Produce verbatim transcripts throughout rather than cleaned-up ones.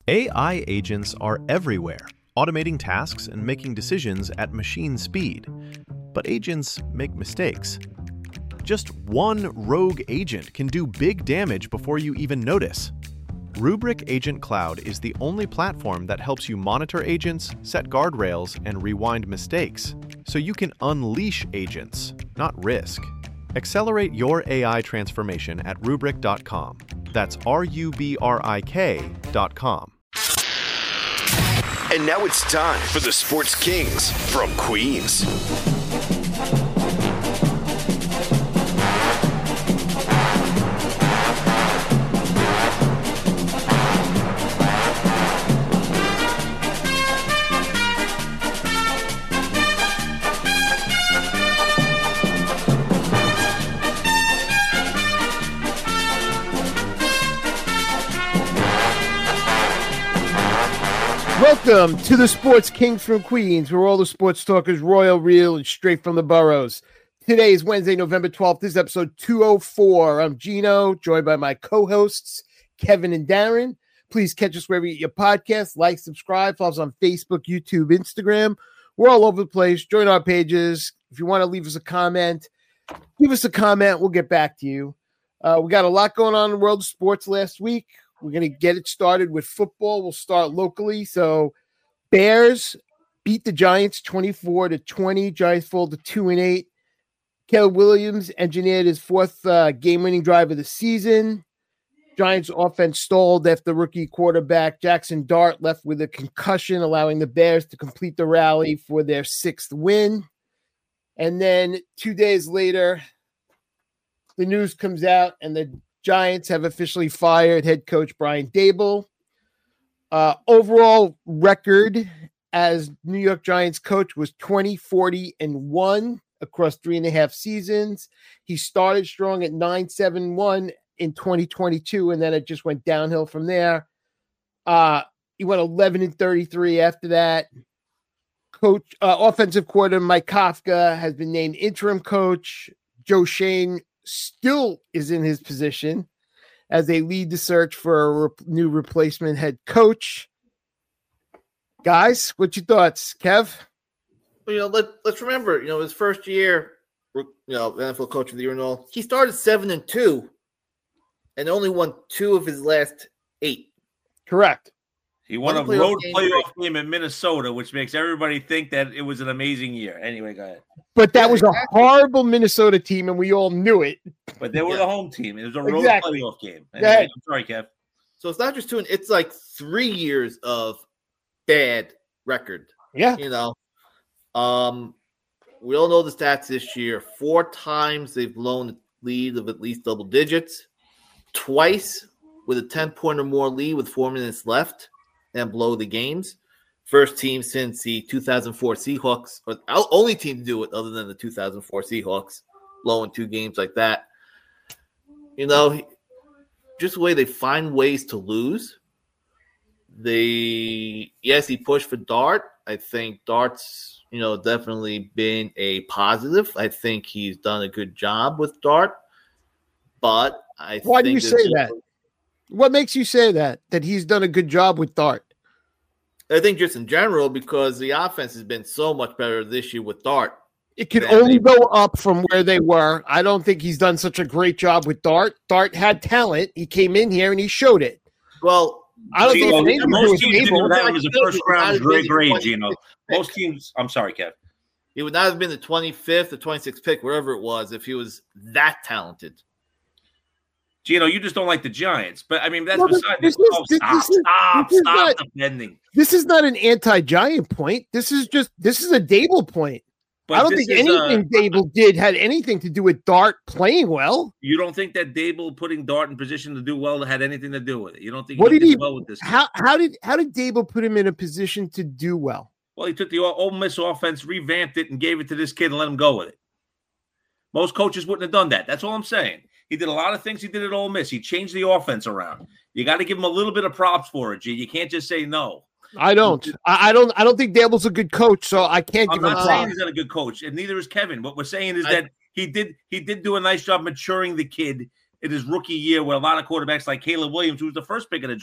A I agents are everywhere, automating tasks and making decisions at machine speed. But agents make mistakes. Just one rogue agent can do big damage before you even notice. Rubrik Agent Cloud is the only platform that helps you monitor agents, set guardrails, and rewind mistakes, so you can unleash agents, not risk. Accelerate your A I transformation at rubrik dot com. That's R U B R I K dot com. And now it's time for the Sports Kings from Queens. Welcome to the Sports Kings from Queens, where all the sports talk is royal, real, and straight from the boroughs. Today is Wednesday, November twelfth. This is episode two oh four. I'm Gino, joined by my co-hosts, Kevin and Darren. Please catch us wherever you get your podcasts. Like, subscribe, follow us on Facebook, YouTube, Instagram. We're all over the place. Join our pages. If you want to leave us a comment, give us a comment. We'll get back to you. Uh, we got a lot going on in the world of sports last week. We're going to get it started with football. We'll start locally. So Bears beat the Giants twenty-four to twenty. Giants fall to two and eight. Caleb Williams engineered his fourth uh, game-winning drive of the season. Giants offense stalled after rookie quarterback Jackson Dart left with a concussion, allowing the Bears to complete the rally for their sixth win. And then two days later, the news comes out and the Giants have officially fired head coach Brian Daboll. Uh, overall record as New York Giants coach was twenty, forty, and one across three and a half seasons. He started strong at nine, seven, one in twenty twenty-two, and then it just went downhill from there. Uh, he went eleven and thirty-three after that. Coach, uh, offensive coordinator Mike Kafka has been named interim coach. Joe Schoen still is in his position as they lead the search for a re- new replacement head coach. Guys, what's your thoughts? Kev? You know, let, let's remember, you know, his first year, you know, N F L coach of the year and all, he started seven and two and only won two of his last eight. Correct. He won One a playoff road game playoff break. game in Minnesota, which makes everybody think that it was an amazing year. Anyway, go ahead. But that Yeah, was a exactly. horrible Minnesota team, and we all knew it. But they were Yeah. the home team. It was a road Exactly. playoff game. Go Anyway, ahead. I'm sorry, Kev. So it's not just two, it's like three years of bad record. Yeah. You know, um, we all know the stats this year. Four times they've blown a lead of at least double digits. Twice with a ten-point or more lead with four minutes left and blow the games. First team since the two thousand four Seahawks, or the only team to do it other than the two thousand four Seahawks, blowing two games like that. You know, just the way they find ways to lose. They, yes, he pushed for Dart. I think Dart's, you know, definitely been a positive. I think he's done a good job with Dart. But I Why think do you there's say just- that? What makes you say that? That he's done a good job with Dart? I think just in general, because the offense has been so much better this year with Dart. It could Yeah, only they- go up from where they were. I don't think he's done such a great job with Dart. Dart had talent. He came in here and he showed it. Well, I don't Gino, think it's anything to do most with teams Daboll. didn't have him as a first round Not grade even grade, twenty-fifth Gino. pick. Most teams, I'm sorry, Kev. He would not have been the twenty-fifth or twenty-sixth pick, wherever it was, if he was that talented. Gino, you just don't like the Giants. But, I mean, that's No, but beside this this. is- Oh, this stop, is- stop, this is stop not- defending. This is not an anti-Giant point. This is just this is a Dable point. But I don't this think is, uh, anything Dable did had anything to do with Dart playing well. You don't think that Dable putting Dart in position to do well had anything to do with it? You don't think What he did did he- well with this? How how did how did Dable put him in a position to do well? Well, he took the Ole Miss offense, revamped it, and gave it to this kid and let him go with it. Most coaches wouldn't have done that. That's all I'm saying. He did a lot of things he did at Ole Miss. He changed the offense around. You got to give him a little bit of props for it, G. You can't just say no. I don't. I, I don't. I don't think Dable's a good coach, so I can't I'm give him not saying props. he's not a good coach, and neither is Kevin. What we're saying is I- that he did he did do a nice job maturing the kid in his rookie year, where a lot of quarterbacks like Caleb Williams, who was the first pick of the draft,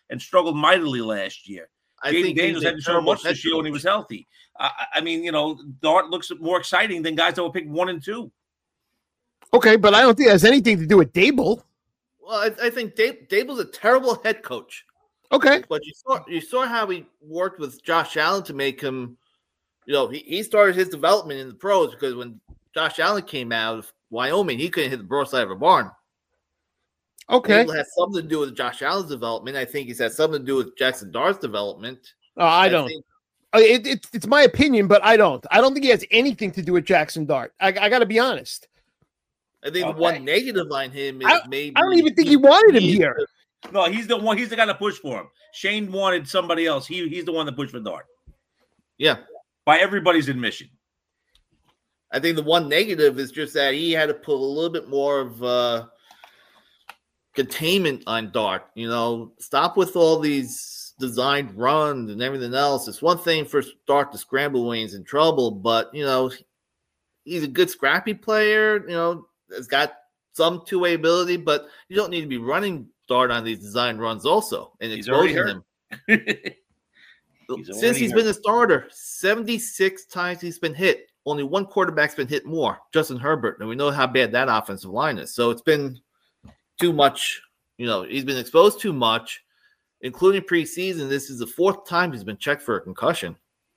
and struggled mightily last year. I Jaden think Daniels hadn't shown much this year when he was healthy. Uh, I mean, you know, Dart looks more exciting than guys that were picked one and two. Okay, but I don't think it has anything to do with Dable. Well, I, I think Dab- Dable's a terrible head coach. Okay. But you saw you saw how he worked with Josh Allen to make him, you know, he, he started his development in the pros because when Josh Allen came out of Wyoming, he couldn't hit the broadside of a barn. Okay. It has something to do with Josh Allen's development. I think it's had something to do with Jackson Dart's development. Oh, I, I don't. Think, it, it, it's my opinion, but I don't. I don't think it has anything to do with Jackson Dart. I, I got to be honest. I think okay. the one negative on him is I, maybe. I don't even think he wanted him here. The, no, he's the one. He's the guy that pushed for him. Shane wanted somebody else. He he's the one that pushed for Dart. Yeah, by everybody's admission. I think the one negative is just that he had to put a little bit more of uh, containment on Dart. You know, stop with all these designed runs and everything else. It's one thing for Dart to scramble when he's in trouble, but you know, he's a good scrappy player. You know, has got some two-way ability, but you don't need to be running Dart on these design runs also and he's exposing him. he's Since he's hurt. been a starter, seventy-six times he's been hit. Only one quarterback's been hit more, Justin Herbert, and we know how bad that offensive line is. So it's been too much. You know, he's been exposed too much, including preseason. This is the fourth time he's been checked for a concussion.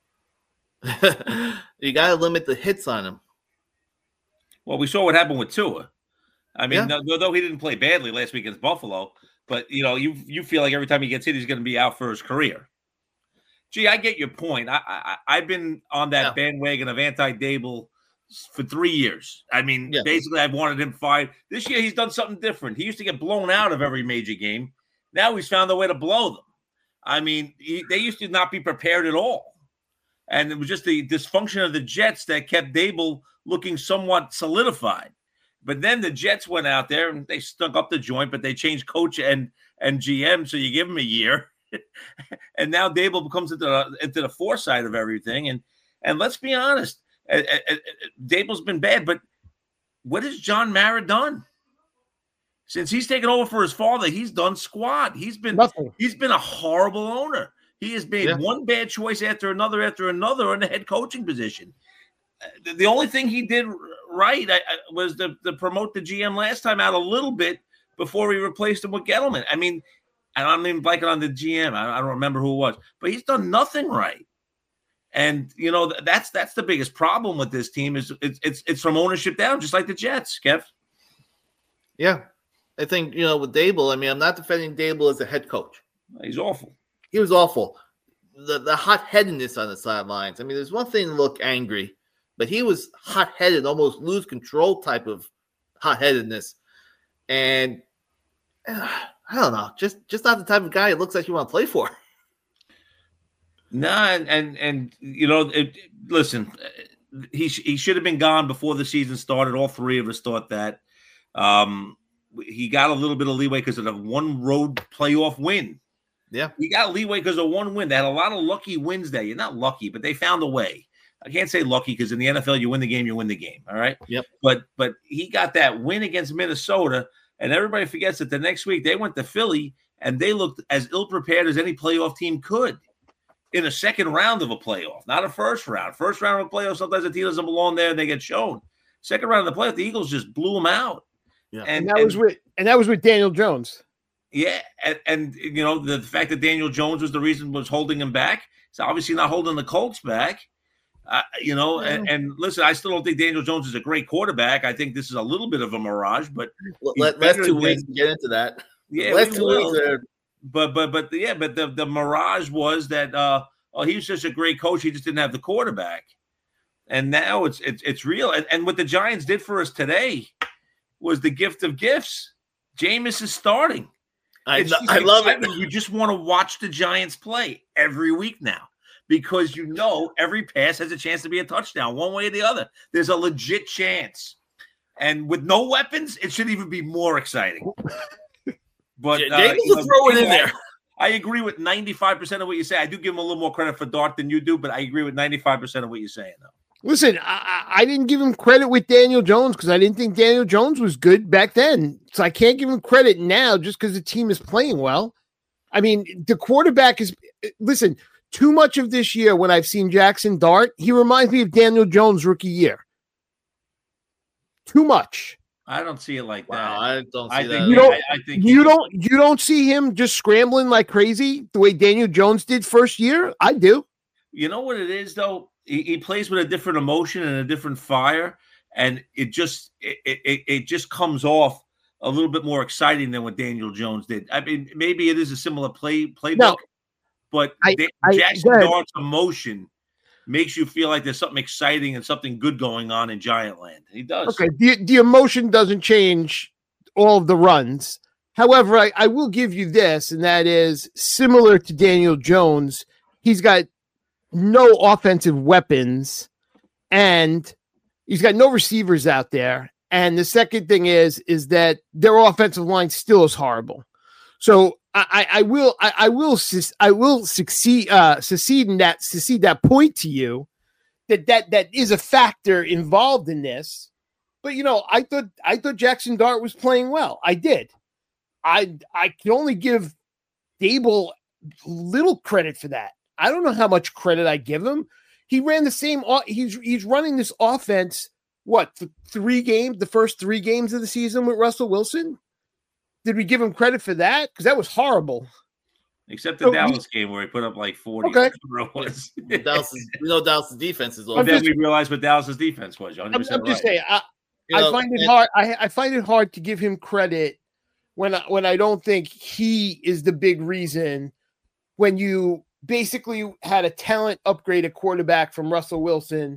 You got to limit the hits on him. Well, we saw what happened with Tua. I mean, Yeah. no, though he didn't play badly last week against Buffalo, but you know, you you feel like every time he gets hit, he's going to be out for his career. Gee, I get your point. I, I I've been on that Yeah. bandwagon of anti-Dable for three years. I mean, Yeah. basically, I've wanted him fired. This year, he's done something different. He used to get blown out of every major game. Now he's found a way to blow them. I mean, he, they used to not be prepared at all, and it was just the dysfunction of the Jets that kept Dable looking somewhat solidified. But then the Jets went out there and they stuck up the joint, but they changed coach and and G M, so you give him a year. And now Dable comes into the, into the foresight of everything. And and let's be honest, uh, uh, uh, Dable's been bad, but what has John Mara done? Since he's taken over for his father, he's done squat. He's been Nothing. He's been a horrible owner. He has made Yeah. one bad choice after another after another in the head coaching position. The, the only thing he did right I, I, was to, to promote the G M last time out a little bit before he replaced him with Gettleman. I mean, and I'm even blanking on the G M. I, I don't remember who it was, but he's done nothing right. And you know that's that's the biggest problem with this team is it's it's it's from ownership down, just like the Jets, Kev. Yeah. I think, you know, with Dable, I mean, I'm not defending Dable as a head coach. He's awful. He was awful. The the hot-headedness on the sidelines. I mean, there's one thing to look angry, but he was hot-headed, almost lose control type of hot-headedness. And uh, I don't know, just just not the type of guy it looks like you want to play for. No, and and, and you know, it, listen, he sh- he should have been gone before the season started. All three of us thought that. Um, he got a little bit of leeway because of the one road playoff win. Yeah. He got leeway because of one win. They had a lot of lucky wins there. You're not lucky, but they found a way. I can't say lucky because in the N F L, you win the game, you win the game. All right. Yep. But but he got that win against Minnesota, and everybody forgets that the next week they went to Philly and they looked as ill prepared as any playoff team could in a second round of a playoff, not a first round. First round of a playoff, sometimes the team doesn't belong there and they get shown. Second round of the playoff, the Eagles just blew them out. Yeah. And, and that and, was with and that was with Daniel Jones. Yeah, and, and you know the fact that Daniel Jones was the reason was holding him back. It's obviously not holding the Colts back. Uh, you know, yeah. and, and listen, I still don't think Daniel Jones is a great quarterback. I think this is a little bit of a mirage, but let, last two weeks get into that. Yeah, last we two will. weeks are... but but but yeah, but the the mirage was that uh, oh, he was such a great coach, he just didn't have the quarterback, and now it's it's it's real. And, and what the Giants did for us today was the gift of gifts. Jameis is starting. I, I love it. You just want to watch the Giants play every week now because you know every pass has a chance to be a touchdown one way or the other. There's a legit chance. And with no weapons, it should even be more exciting. But James uh, will throw it in there. I agree with ninety-five percent of what you say. I do give him a little more credit for Dart than you do, but I agree with ninety-five percent of what you're saying, though. Listen, I, I didn't give him credit with Daniel Jones because I didn't think Daniel Jones was good back then. So I can't give him credit now just because the team is playing well. I mean, the quarterback is, listen, too much of this year when I've seen Jackson Dart, he reminds me of Daniel Jones' rookie year. Too much. I don't see it like that. Wow, I don't see I that. think You don't, I, I think you don't you don't see him just scrambling like crazy the way Daniel Jones did first year? I do. You know what it is, though? He, he plays with a different emotion and a different fire, and it just it, it it just comes off a little bit more exciting than what Daniel Jones did. I mean, maybe it is a similar play playbook, No, but I- Da- I- Jackson go ahead. Dart's emotion makes you feel like there's something exciting and something good going on in Giant Land. He does. Okay, the, the emotion doesn't change all of the runs. However, I, I will give you this, and that is similar to Daniel Jones. He's got no offensive weapons, and he's got no receivers out there. And the second thing is, is that their offensive line still is horrible. So I, I, I will, I, I will, sus- I will succeed, uh, succeed in that, succeed that point to you that that that is a factor involved in this. But you know, I thought, I thought Jackson Dart was playing well. I did. I, I can only give Dable little credit for that. I don't know how much credit I give him. He ran the same. He's he's running this offense. What, th- three games? The first three games of the season with Russell Wilson. Did we give him credit for that? Because that was horrible. Except the So Dallas game where he put up like forty. Okay. It was. Dallas, we know Dallas' defense is But over. then just- we realized what Dallas's defense was. You're I'm, 100% I'm just right. saying. I, You I know, find it and- hard. I, I find it hard to give him credit when I, when I don't think he is the big reason. When you basically had a talent upgrade at quarterback from Russell Wilson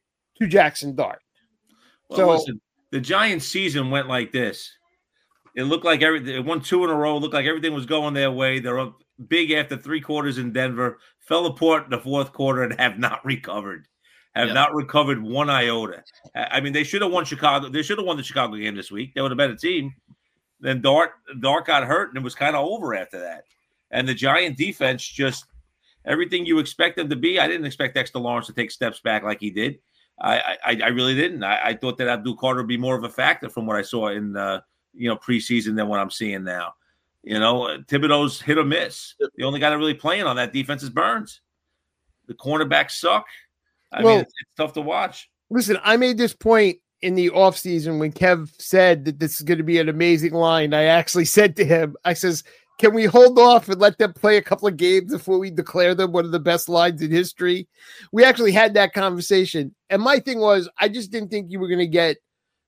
to Jackson Dart. Well, So- listen, the Giants' season went like this. It looked like everything. It won two in a row. It looked like everything was going their way. They're up big after three quarters in Denver. Fell apart in the fourth quarter and have not recovered. Have Yeah. not recovered one iota. I I mean, they should have won Chicago. They should have won the Chicago game this week. They would have been a team. Then Dart Dart got hurt and it was kind of over after that. And the Giant defense just everything you expect them to be. I didn't expect Dexter Lawrence to take steps back like he did. I I, I really didn't. I, I thought that Abdul Carter would be more of a factor from what I saw in uh, you know preseason than what I'm seeing now. You know, Thibodeau's hit or miss. The only guy that really playing on that defense is Burns. The cornerbacks suck. I Well- mean, it's, it's tough to watch. Listen, I made this point in the offseason when Kev said that this is going to be an amazing line. I actually said to him, I says, can we hold off and let them play a couple of games before we declare them one of the best lines in history? We actually had that conversation. And my thing was, I just didn't think you were going to get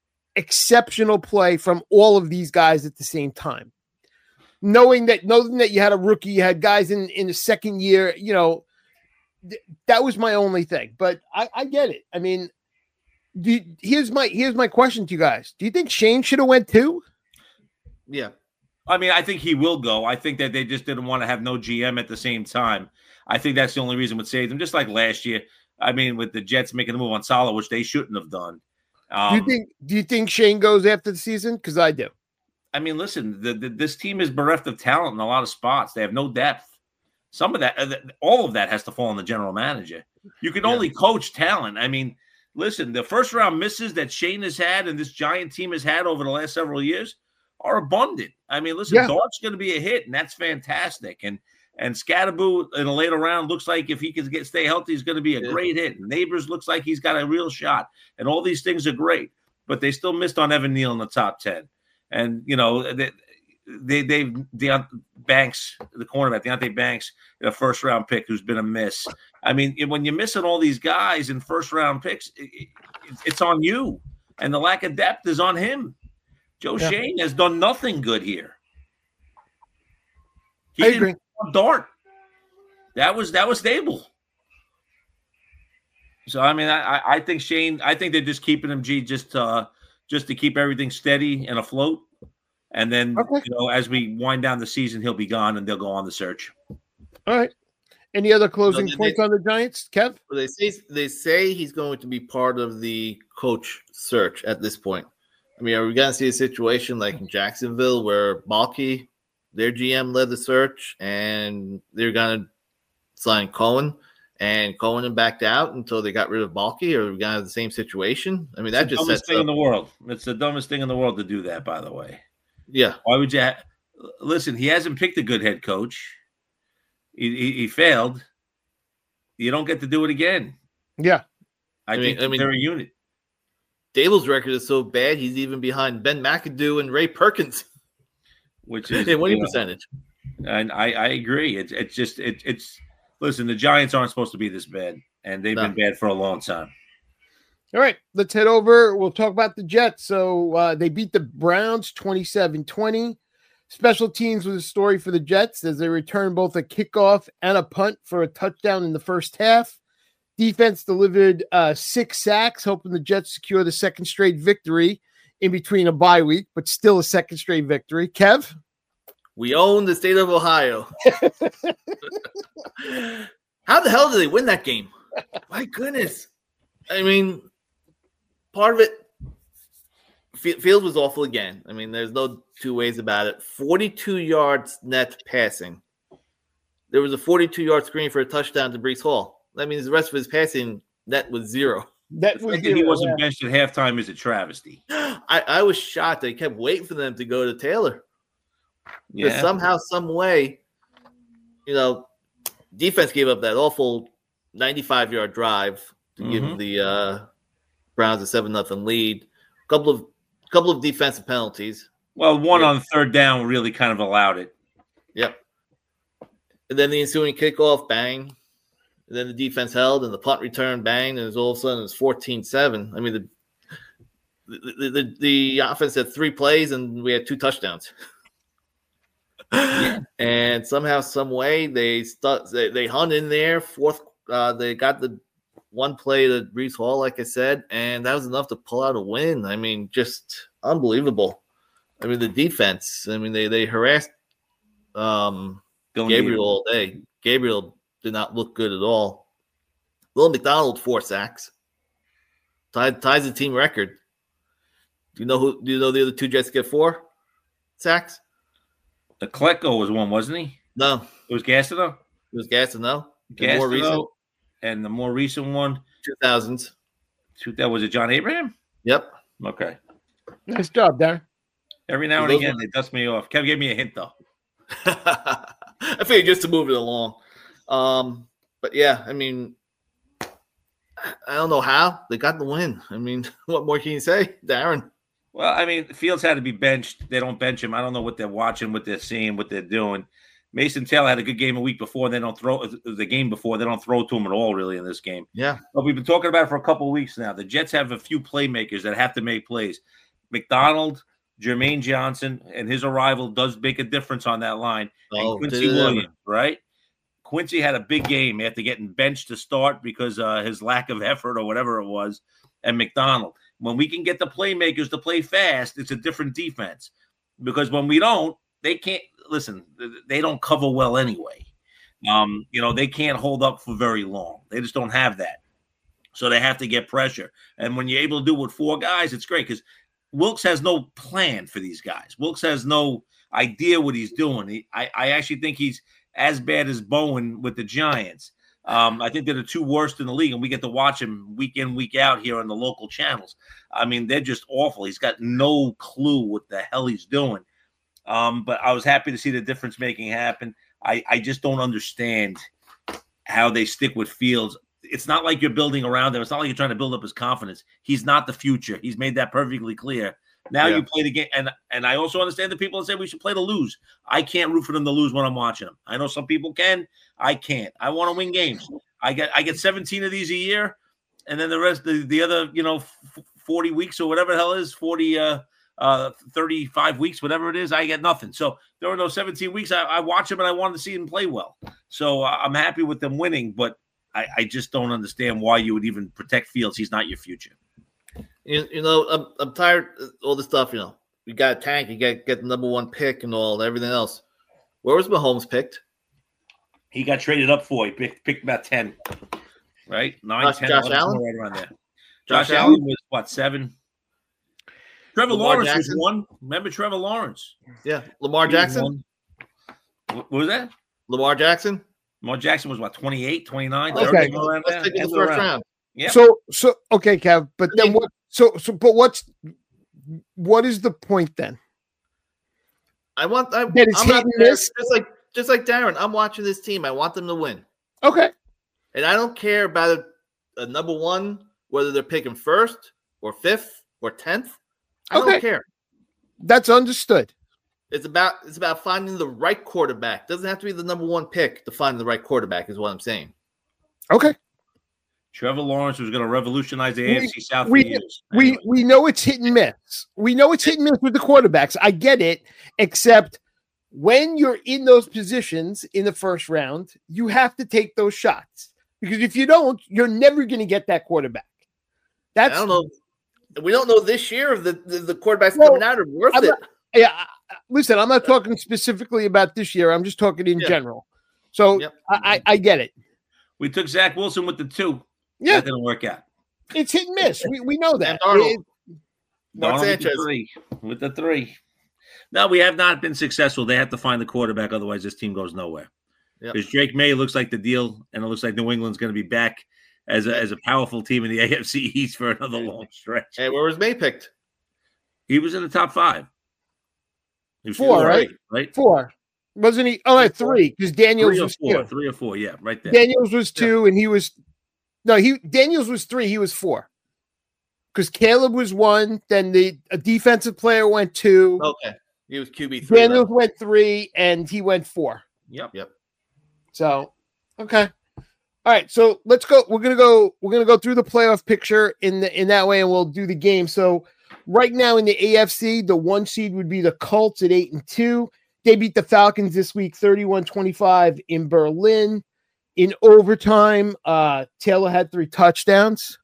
exceptional play from all of these guys at the same time. Knowing that, knowing that you had a rookie, you had guys in, in the second year, you know, th- that was my only thing. But I, I get it. I mean, do you, here's my here's my question to you guys. Do you think Shane should have went too? Yeah. I mean, I think he will go. I think that they just didn't want to have no G M at the same time. I think that's the only reason what saved them. Just like last year, I mean, with the Jets making a move on Salah, which they shouldn't have done. Um, do you think do you think Shane goes after the season? Because I do. I mean, listen, the, the, this team is bereft of talent in a lot of spots. They have no depth. Some of that, uh, all of that has to fall on the general manager. You can Yeah. only coach talent. I mean, listen, the first round misses that Shane has had and this Giant team has had over the last several years are abundant. I mean, listen, Yeah. Dart's going to be a hit, and that's fantastic. And and Scatterboo in a later round looks like if he can get stay healthy, he's going to be a Yeah. great hit. Neighbors looks like he's got a real shot, and all these things are great. But they still missed on Evan Neal in the top ten. And, you know, they, they, they've Deont- Banks, the cornerback, Deontay Banks, a first round pick who's been a miss. I mean, when you're missing all these guys in first round picks, it, it, it's on you. And the lack of depth is on him. Joe Yeah. Shane has done nothing good here. He I didn't agree. want Dart. That was that was stable. So I mean, I, I think Shane. I think they're just keeping him G just uh, just to keep everything steady and afloat. And then Okay. you know, as we wind down the season, he'll be gone, and they'll go on the search. All right. Any other closing No, they- points on the Giants, Kev? They say they say he's going to be part of the coach search at this point. I mean, are we going to see a situation like in Jacksonville where Balky, their G M, led the search, and they're going to sign Cohen, and Cohen backed out until they got rid of Balky? Or are we going to have the same situation? I mean, that It's the just dumbest sets thing up. in the world. It's the dumbest thing in the world to do that. By the way, Yeah, why would you? Ha- listen, he hasn't picked a good head coach. He, he, he failed. You don't get to do it again. Yeah. I, I mean, think I mean, they're a unit. Dable's record is so bad, he's even behind Ben McAdoo and Ray Perkins. Which is in winning you know, percentage. And I, I agree. It's it's just it, it's listen, the Giants aren't supposed to be this bad, and they've No. been bad for a long time. All right, let's head over. We'll talk about the Jets. So uh, they beat the Browns twenty-seven twenty. Special teams was a story for the Jets as they returned both a kickoff and a punt for a touchdown in the first half. Defense delivered uh, six sacks, helping the Jets secure the second straight victory in between a bye week, but still a second straight victory. Kev? We own the state of Ohio. How the hell did they win that game? My goodness. I mean, part of it, Fields was awful again. I mean, there's no two ways about it. forty-two yards net passing. There was a forty-two yard screen for a touchdown to Breece Hall. That means the rest of his passing net was zero. That The was fact that he zero, wasn't yeah. benched at halftime is a travesty. I, I was shocked. They kept waiting for them to go to Taylor. Because Yeah. somehow, some way, you know, defense gave up that awful ninety-five yard drive to Mhm. give the uh, Browns a seven nothing lead. Couple of couple of defensive penalties. Well, one Yeah. on third down really kind of allowed it. Yep. And then the ensuing kickoff, bang. And then the defense held, and the punt return, bang. And it was all of a sudden it was fourteen seven. I mean, the the, the the offense had three plays, and we had two touchdowns. Yeah. And somehow, some way, they stu- they, they hung in there. Fourth, uh, they got the one play to Breece Hall, like I said, and that was enough to pull out a win. I mean, just unbelievable. I mean, the defense. I mean, they they harassed um, Don't Gabriel need all day. Gabriel did not look good at all. Will McDonald four sacks, tied ties the team record. Do you know who? Do you know the other two Jets get four sacks? it. The Klecko was one, wasn't he? No, It was Gastineau? it was Gastineau. The more recent, Gastineau, and the more recent one, two thousands. two- that was it John Abraham? Yep. Okay. Nice job, Darren. Every now and Those again, were- they dust me off. Kev gave me a hint, though. I figured just to move it along. Um, but yeah, I mean, I don't know how they got the win. I mean, what more can you say, Darren? Well, I mean, Fields had to be benched. They don't bench him. I don't know what they're watching, what they're seeing, what they're doing. Mason Taylor had a good game a week before. They don't throw the game before. They don't throw to him at all, really, in this game. Yeah. But we've been talking about it for a couple of weeks now. The Jets have a few playmakers that have to make plays. McDonald, Jermaine Johnson, and his arrival does make a difference on that line. Oh, and Quincy did it ever. Williams, right? Quincy had a big game after getting benched to start because uh, his lack of effort or whatever it was. And McDonald. When we can get the playmakers to play fast, it's a different defense. Because when we don't, they can't – listen, they don't cover well anyway. Um, you know, they can't hold up for very long. They just don't have that. So they have to get pressure. And when you're able to do it with four guys, it's great because Wilkes has no plan for these guys. Wilkes has no idea what he's doing. He, I, I actually think he's as bad as Bowen with the Giants. Um, I think they're the two worst in the league, and we get to watch him week in, week out here on the local channels. I mean, they're just awful. He's got no clue what the hell he's doing. Um, but I was happy to see the difference making happen. I, I just don't understand how they stick with Fields. It's not like you're building around him. It's not like you're trying to build up his confidence. He's not the future. He's made that perfectly clear. Now Yeah. you play the game, and and I also understand the people that say we should play to lose. I can't root for them to lose when I'm watching them. I know some people can. I can't. I want to win games. I get I get seventeen of these a year, and then the rest, the, the other, you know, f- forty weeks or whatever the hell is, forty, uh, uh, thirty-five weeks, whatever it is, I get nothing. So there were no seventeen weeks. I, I watch them, and I wanted to see them play well. So uh, I'm happy with them winning, but I, I just don't understand why you would even protect Fields. He's not your future. You, you know, I'm, I'm tired of all this stuff, you know. You got a tank, you got get the number one pick and all, everything else. Where was Mahomes picked? He got traded up for. He picked, picked about ten, right? Nine, Josh- ten, Josh eleven, Allen? right around there. Josh Josh, Allen? Allen was, what, seven? Trevor Lamar Lawrence Jackson? was one. Remember Trevor Lawrence? Yeah. Lamar He was Jackson? one. What what was that? Lamar Jackson? Lamar Jackson was, what, twenty-eight, twenty-nine, Okay. thirty, around Let's there? take it in the Anywhere first around. round. Yeah. So, so okay, Kev. But I then mean- what? So, so, but what's what is the point then? I want. I, That is I'm hit not and there, miss? just like just like Darren. I'm watching this team. I want them to win, Okay. and I don't care about a, a number one, whether they're picking first or fifth or tenth. I Okay. don't care. That's understood. It's about it's about finding the right quarterback. Doesn't have to be the number one pick to find the right quarterback. Is what I'm saying. Okay. Trevor Lawrence was going to revolutionize the A F C South we, for years. We Anyway. we know it's hit and miss. We know it's hit and miss with the quarterbacks. I get it, except when you're in those positions in the first round, you have to take those shots because if you don't, you're never going to get that quarterback. That's I don't know. We don't know this year if the, the, the quarterbacks Well, coming out are worth I'm it. not- yeah. I- Listen, I'm not talking specifically about this year. I'm just talking in Yeah. general. So Yep. I, I I get it. We took Zach Wilson with the two. Yeah, That didn't work out. it's hit and miss. We we know that. And Darnold. It- Mark Donald with the Sanchez. three. With the three. No, we have not been successful. They have to find the quarterback. Otherwise, this team goes nowhere. Yep. Because Drake May looks like the deal, and it looks like New England's going to be back as a, as a powerful team in the A F C East for another long stretch. Hey, where was May picked? He was in the top five. He was Four, right? Right? Four. Wasn't he? Oh, at three because Daniels Three or was four. two. Three or four, yeah, right there. Daniels was two, and he was no. He Daniels was three. He was four. Because Caleb was one. Then the a defensive player went two. Okay, he was Q B three. Daniels went three, and he went four. Yep. Yep. So, okay. All right. So let's go. We're gonna go. We're gonna go through the playoff picture in the in that way, and we'll do the game. So right now in the A F C, the one seed would be the Colts at eight and two. They beat the Falcons this week, thirty-one twenty-five in Berlin. In overtime, uh, Taylor had three touchdowns.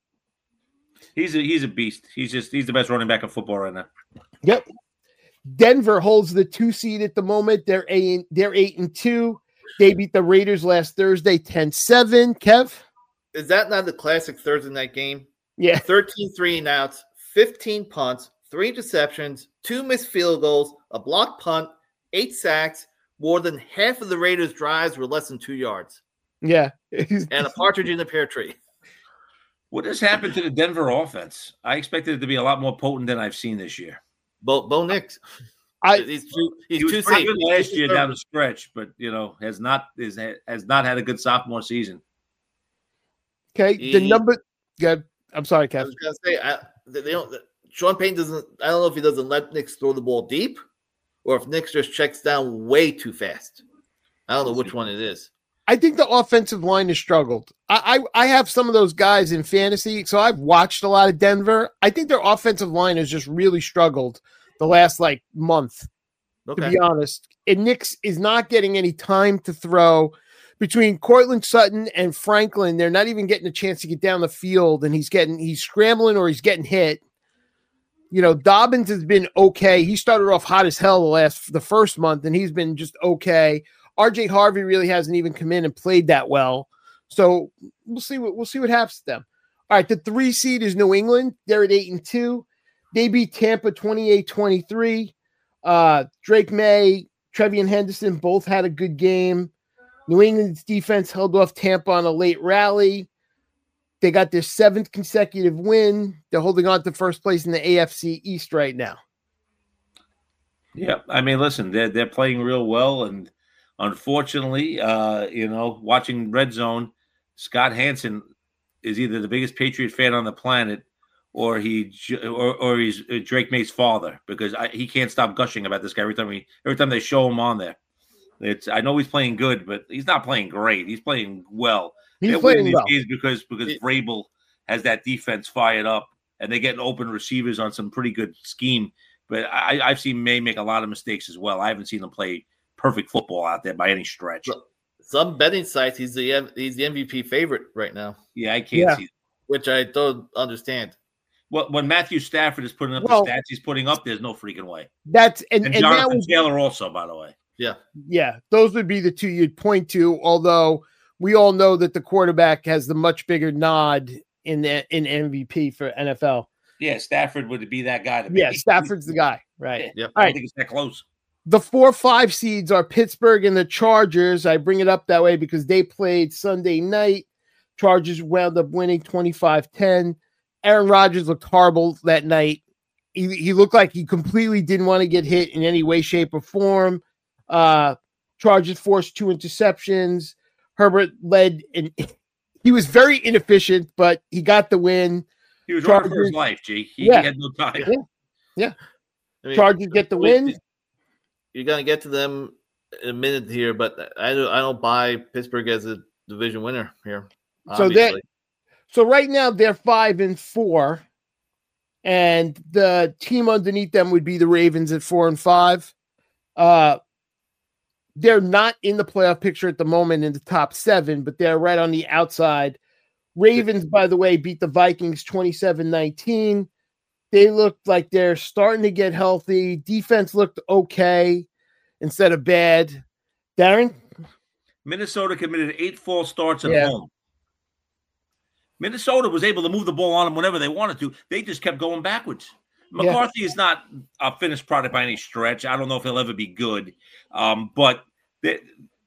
He's a he's a beast. He's just he's the best running back in football right now. Yep. Denver holds the two seed at the moment. They're eight, they're eight and two. They beat the Raiders last Thursday, ten seven. Kev? Is that not the classic Thursday night game? Yeah. thirteen three and outs, fifteen punts, three interceptions, two missed field goals, a blocked punt, eight sacks. More than half of the Raiders' drives were less than two yards. Yeah. And a partridge in a pear tree. What has happened to the Denver offense? I expected it to be a lot more potent than I've seen this year. Bo, Bo Nix. I He's too, he's He was too pretty safe. good last year down the stretch, but you know has not is has not had a good sophomore season. okay. The He- number good. I'm sorry, I Kev. was gonna say I, they don't. Sean Payton doesn't. I don't know if he doesn't let Nix throw the ball deep, or if Nix just checks down way too fast. I don't know which one it is. I think the offensive line has struggled. I, I I have some of those guys in fantasy, so I've watched a lot of Denver. I think their offensive line has just really struggled the last like month, Okay. to be honest. And Nix is not getting any time to throw. Between Cortland Sutton and Franklin, they're not even getting a chance to get down the field, and he's getting he's scrambling or he's getting hit. You know, Dobbins has been okay. He started off hot as hell the last the first month, and he's been just okay. R J Harvey really hasn't even come in and played that well. So we'll see what we'll see what happens to them. All right, the three seed is New England. They're at eight and two. They beat Tampa twenty-eight twenty-three. Uh, Drake May, Trevian Henderson both had a good game. New England's defense held off Tampa on a late rally. They got their seventh consecutive win. They're holding on to first place in the A F C East right now. Yeah, I mean, listen, they're they're playing real well, and unfortunately, uh, you know, watching Red Zone, Scott Hansen is either the biggest Patriot fan on the planet, or he or or he's Drake May's father, because I, he can't stop gushing about this guy every time we every time they show him on there. It's I know he's playing good, but he's not playing great. He's playing well. He's They're playing winning these well. games because because It- Vrabel has that defense fired up, and they're getting open receivers on some pretty good scheme. But I, I've seen May make a lot of mistakes as well. I haven't seen him play perfect football out there by any stretch. Some betting sites, he's the he's the M V P favorite right now, Yeah, I can't Yeah. see that. which I don't understand. Well, when Matthew Stafford is putting up Well- the stats he's putting up, there's no freaking way. That's and, And, and that Jonathan was Taylor also, by the way. yeah, those would be the two you'd point to, although we all know that the quarterback has the much bigger nod in the in M V P for N F L. Yeah, Stafford would be that guy to me. Yeah, Stafford's the guy, right? Yep. I All don't right. think it's that close. The four five seeds are Pittsburgh and the Chargers. I bring it up that way because they played Sunday night. Chargers wound up winning twenty-five ten. Aaron Rodgers looked horrible that night. he, he looked like he completely didn't want to get hit in any way, shape, or form. Uh, Chargers forced two interceptions. Herbert led, and he was very inefficient, but he got the win. He was Chargers, running for his life, G. He, yeah. he had no time. Yeah. yeah. I mean, Chargers get the win. You're gonna get to them in a minute here, but I don't. I don't buy Pittsburgh as a division winner here. So obviously. that, so right now they're five and four, and the team underneath them would be the Ravens at four and five. Uh, they're not in the playoff picture at the moment in the top seven, but they're right on the outside. Ravens, by the way, beat the Vikings twenty-seven nineteen. They looked like they're starting to get healthy. Defense looked okay instead of bad. Darren? Minnesota committed eight false starts at Yeah. home. Minnesota was able to move the ball on them whenever they wanted to. They just kept going backwards. McCarthy yeah. is not a finished product by any stretch. I don't know if he'll ever be good. Um, but they,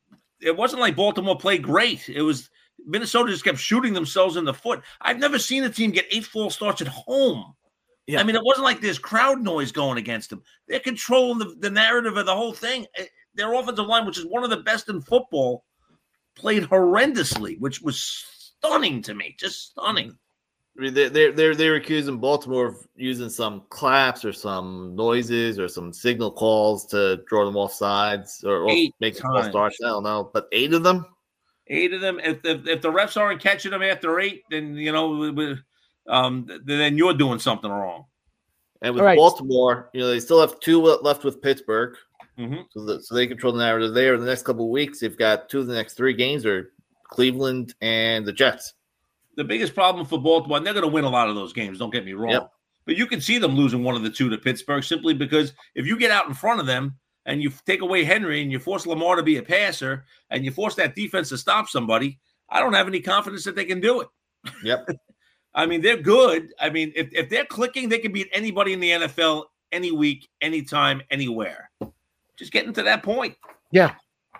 it wasn't like Baltimore played great. It was Minnesota just kept shooting themselves in the foot. I've never seen a team get eight false starts at home. Yeah. I mean, it wasn't like there's crowd noise going against them. They're controlling the, the narrative of the whole thing. Their offensive line, which is one of the best in football, played horrendously, which was stunning to me. Just stunning. I mean, they're, they're, they're, they're accusing Baltimore of using some claps or some noises or some signal calls to draw them off sides or, or make them false starts. I don't know. But eight of them? Eight of them. If, if, if the refs aren't catching them after eight, then, you know, we, um, then you're doing something wrong. And with right. Baltimore, you know, they still have two left with Pittsburgh. Mm-hmm. So, the, so they control the narrative there. In the next couple of weeks, they've got two of the next three games are Cleveland and the Jets. The biggest problem for Baltimore, and they're going to win a lot of those games, don't get me wrong. Yep. But you can see them losing one of the two to Pittsburgh simply because if you get out in front of them and you take away Henry and you force Lamar to be a passer and you force that defense to stop somebody, I don't have any confidence that they can do it. Yep. I mean, they're good. I mean, if, if they're clicking, they can beat anybody in the N F L any week, anytime, anywhere. Just getting to that point. Yeah.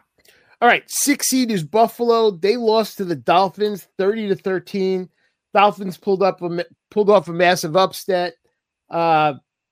All right. Six seed is Buffalo. They lost to the Dolphins thirty to thirteen. Dolphins pulled up a, pulled off a massive upset. Uh,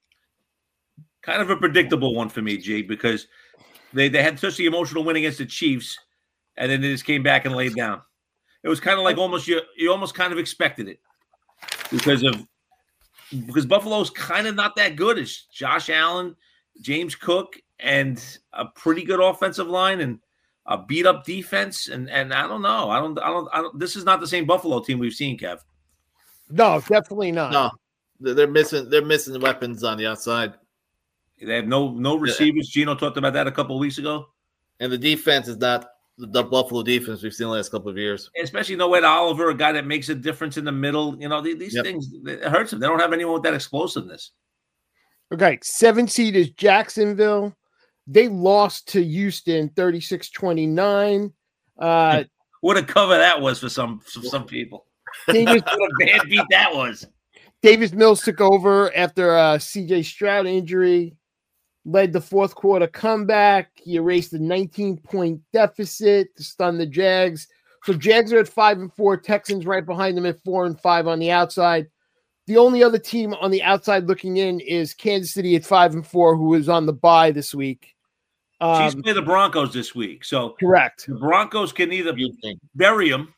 kind of a predictable one for me, G, because they, they had such the emotional win against the Chiefs, and then they just came back and laid down. It was kind of like almost you you almost kind of expected it because of because Buffalo's kind of not that good. It's Josh Allen, James Cook, and a pretty good offensive line and a beat up defense. And and I don't know. I don't I don't I don't this is not the same Buffalo team we've seen, Kev. No, definitely not. No. They're missing they're missing weapons on the outside. They have no no receivers. Yeah. Gino talked about that a couple of weeks ago. And the defense is not the Buffalo defense we've seen the last couple of years. Especially no Ed Oliver, a guy that makes a difference in the middle. You know, these yep. things, it hurts them. They don't have anyone with that explosiveness. Okay, seven seed is Jacksonville. They lost to Houston thirty-six twenty-nine. Uh, what a cover that was for some for some people. Davis, what a bad beat that was. Davis Mills took over after a C J Stroud injury, led the fourth quarter comeback. He erased a nineteen-point deficit to stun the Jags. So Jags are at five and four. Texans right behind them at four and five on the outside. The only other team on the outside looking in is Kansas City at five and four, who is on the bye this week. Um, Chiefs play the Broncos this week, so correct. The Broncos can either bury them,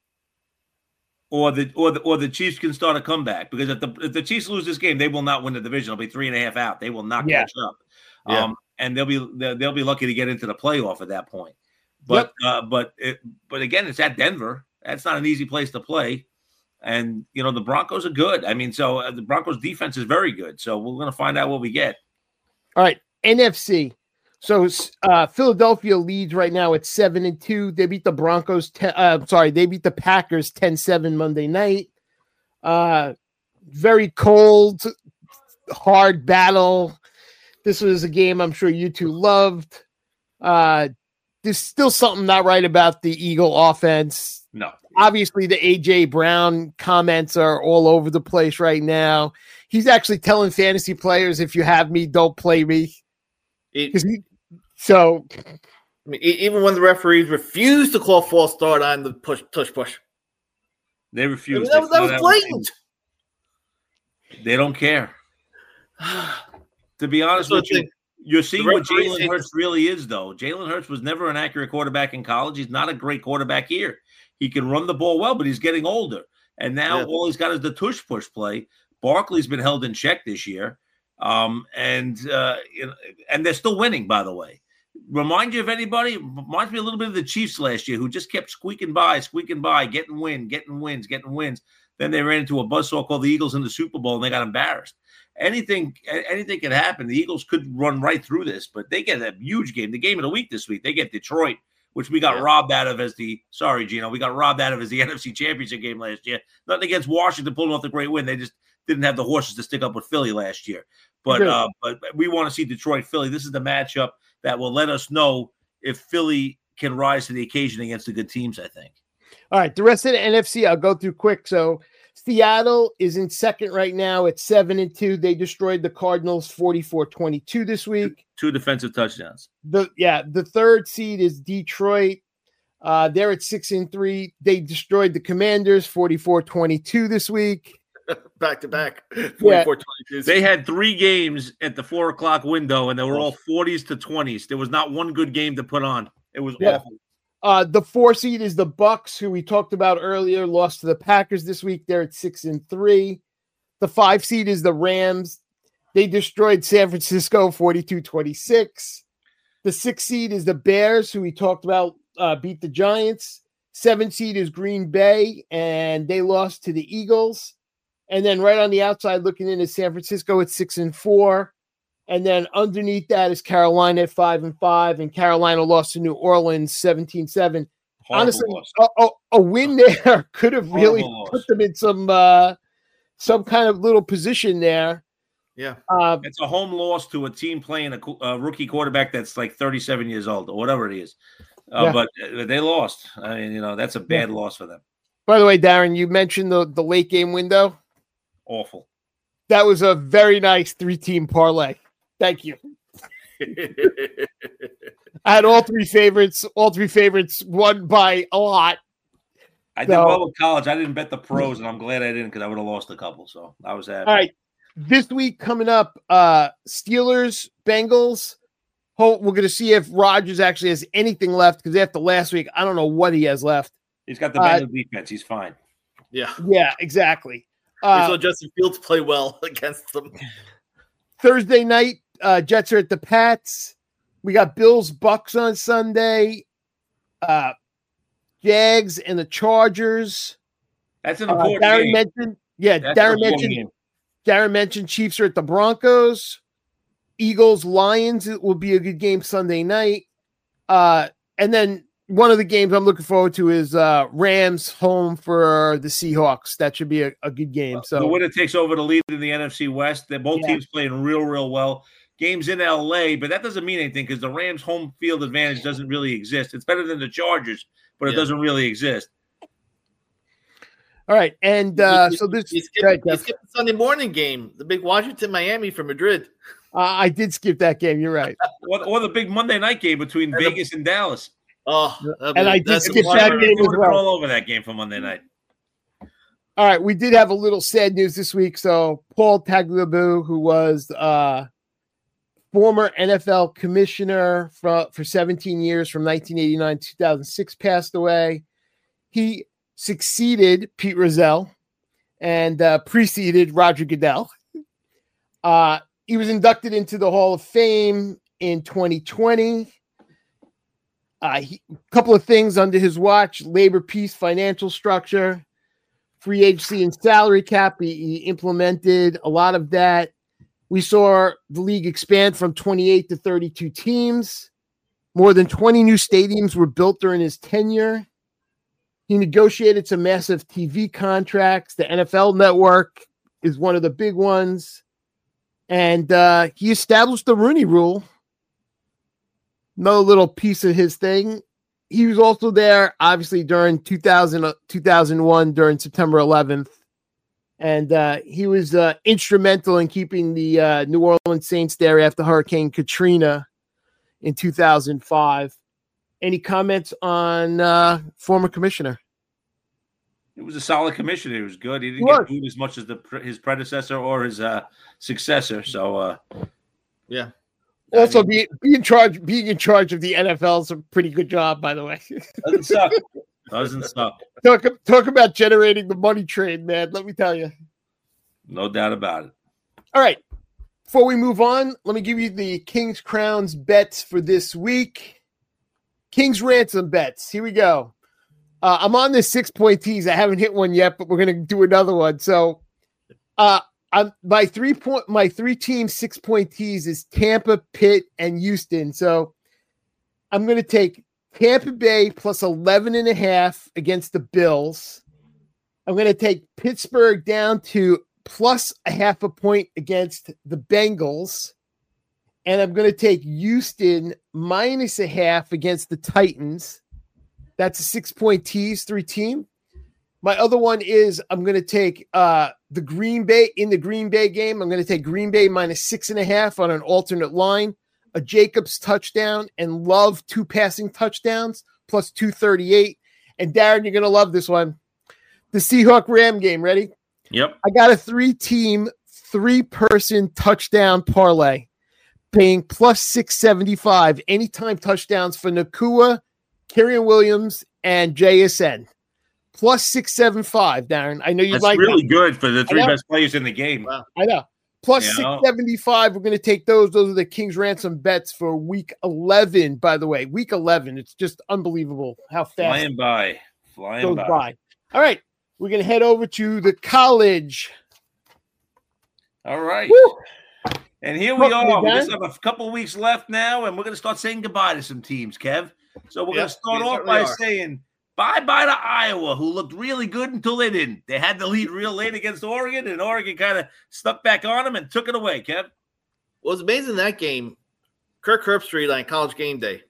or the or the or the Chiefs can start a comeback. Because if the if the Chiefs lose this game, they will not win the division. They'll be three and a half out. They will not yeah. catch up, yeah. um, and they'll be they'll, they'll be lucky to get into the playoff at that point. But yep. uh, but it, but again, it's at Denver. That's not an easy place to play. And, you know, the Broncos are good. I mean, so uh, the Broncos defense is very good. So we're going to find out what we get. All right. N F C. So uh, Philadelphia leads right now at seven and two. They beat the Broncos. Ten, uh, sorry, they beat the Packers ten seven Monday night. Uh, very cold, hard battle. This was a game I'm sure you two loved. Uh, there's still something not right about the Eagle offense. No. Obviously, the A J Brown comments are all over the place right now. He's actually telling fantasy players, if you have me, don't play me. It, he, so, I mean, even when the referees refuse to call false start on the push, push, push. They refuse. I mean, that, was, that was blatant. They don't care. To be honest with you, you're seeing what Jalen Hurts this. really is, though. Jalen Hurts was never an accurate quarterback in college. He's not a great quarterback here. He can run the ball well, but he's getting older. And now yeah. all he's got is the tush push play. Barkley's been held in check this year. Um, and uh, you know, and they're still winning, by the way. Remind you of anybody? Reminds me a little bit of the Chiefs last year, who just kept squeaking by, squeaking by, getting win, getting wins, getting wins. Then they ran into a buzzsaw called the Eagles in the Super Bowl, and they got embarrassed. Anything, anything can happen. The Eagles could run right through this, but they get a huge game. The game of the week this week, they get Detroit, which we got yeah. robbed out of as the – sorry, Gino. We got robbed out of as the N F C Championship game last year. Nothing against Washington pulling off the great win. They just didn't have the horses to stick up with Philly last year. But uh, but we want to see Detroit-Philly. This is the matchup that will let us know if Philly can rise to the occasion against the good teams, I think. All right, the rest of the N F C, I'll go through quick. So Seattle is in second right now at seven and two. They destroyed the Cardinals forty-four twenty-two this week. Two defensive touchdowns. The yeah, the third seed is Detroit. Uh, they're at six and three. They destroyed the Commanders forty-four twenty-two this week. Back to back. forty-four twenty-two. Yeah. They had three games at the four o'clock window, and they were all forties to twenties. There was not one good game to put on. It was yeah. awful. Uh, the four seed is the Bucks, who we talked about earlier, lost to the Packers this week. They're at six and three. The five seed is the Rams. They destroyed San Francisco forty-two twenty-six. The six seed is the Bears, who we talked about, uh, beat the Giants. Seven seed is Green Bay, and they lost to the Eagles. And then right on the outside, looking in, is San Francisco at six and four. And then underneath that is Carolina at five and five, and Carolina lost to New Orleans seventeen seven. Honestly, a, a, a win there could have really Horrible put loss. them in some uh, some kind of little position there. Yeah, uh, it's a home loss to a team playing a, a rookie quarterback that's like thirty-seven years old or whatever it is. Uh, yeah. But they lost. I mean, you know, that's a bad yeah. loss for them. By the way, Darren, you mentioned the the late game window. Awful. That was a very nice three-team parlay. Thank you. I had all three favorites. All three favorites won by a lot. I did so, well with college. I didn't bet the pros, and I'm glad I didn't because I would have lost a couple. So I was happy. All right. This week coming up, uh, Steelers, Bengals. Hope we're going to see if Rodgers actually has anything left because after last week, I don't know what he has left. He's got the Bengals uh, defense. He's fine. Yeah. Yeah, exactly. Uh, we saw Justin Fields play well against them. Thursday night, uh, Jets are at the Pats. We got Bills, Bucks on Sunday. Uh, Jags and the Chargers. That's an important uh, Darren game. mentioned, yeah, That's Darren mentioned. Game. Darren mentioned Chiefs are at the Broncos. Eagles, Lions. It will be a good game Sunday night. Uh, and then one of the games I'm looking forward to is uh, Rams home for the Seahawks. That should be a, a good game. So the winner takes over the lead in the N F C West. They're both yeah. teams playing real, real well. Games in L A, but that doesn't mean anything because the Rams' home field advantage doesn't really exist. It's better than the Chargers, but it yeah. doesn't really exist. All right, and uh, you, so this you skipped, you skipped the Sunday morning game, the big Washington Miami for Madrid. Uh, I did skip that game. You're right. or, or the big Monday night game between and Vegas the, and Dallas. Oh, and I did skip that game as well. All over that game for Monday night. All right, we did have a little sad news this week. So Paul Tagliabue, who was uh, former N F L commissioner for, for seventeen years from nineteen eighty-nine to two thousand six, passed away. He succeeded Pete Rozelle and uh, preceded Roger Goodell. Uh, he was inducted into the Hall of Fame in twenty twenty. A uh, couple of things under his watch: labor, peace, financial structure, free agency, and salary cap. He, he implemented a lot of that. We saw the league expand from twenty-eight to thirty-two teams. More than twenty new stadiums were built during his tenure. He negotiated some massive T V contracts. The N F L Network is one of the big ones. And uh, he established the Rooney Rule. Another little piece of his thing. He was also there, obviously, during two thousand, two thousand one, during September eleventh. And uh, he was uh, instrumental in keeping the uh, New Orleans Saints there after Hurricane Katrina in two thousand five. Any comments on uh, former commissioner? He was a solid commissioner. He was good. He didn't He get was. booed as much as the his predecessor or his uh, successor. So, uh, Yeah. Also, I mean, be, be in charge. Being in charge of the N F L is a pretty good job, by the way. doesn't suck. Doesn't suck. talk, talk about generating the money train, man. Let me tell you. No doubt about it. All right. Before we move on, let me give you the King's Crowns bets for this week. King's Ransom bets. Here we go. Uh, I'm on this six-point tease. I haven't hit one yet, but we're going to do another one. So, uh, I'm my three point my three team six-point tease is Tampa, Pitt, and Houston. So, I'm going to take Tampa Bay plus eleven and a half against the Bills. I'm going to take Pittsburgh down to plus a half a point against the Bengals. And I'm going to take Houston minus a half against the Titans. That's a six-point tease, three team. My other one is I'm going to take uh, the Green Bay in the Green Bay game. I'm going to take Green Bay minus six and a half on an alternate line, a Jacobs touchdown, and Love two passing touchdowns plus two thirty-eight. And Darren, you're going to love this one. The Seahawk Ram game. Ready? Yep. I got a three-team, three-person touchdown parlay, paying plus six seventy-five. Anytime touchdowns for Nakua, Kyren Williams, and J S N. Plus six seventy-five, Darren. I know you That's like really that. good for the three I know. best players in the game. Wow. I know. Plus You six know. seventy-five. We're going to take those. Those are the King's Ransom bets for week eleven, by the way. Week eleven. It's just unbelievable how fast Flying by. it Flying goes by. by. All right. We're going to head over to the college. All right. Woo! And here we Talk to me, are. We Dan. just have a couple of weeks left now, and we're going to start saying goodbye to some teams, Kev. So we're Yeah, going to start we off certainly by are. saying bye-bye to Iowa, who looked really good until they didn't. They had the lead real late against Oregon, and Oregon kind of stuck back on them and took it away, Kev. What was amazing in that game, Kirk Herbstreit on College Game Day,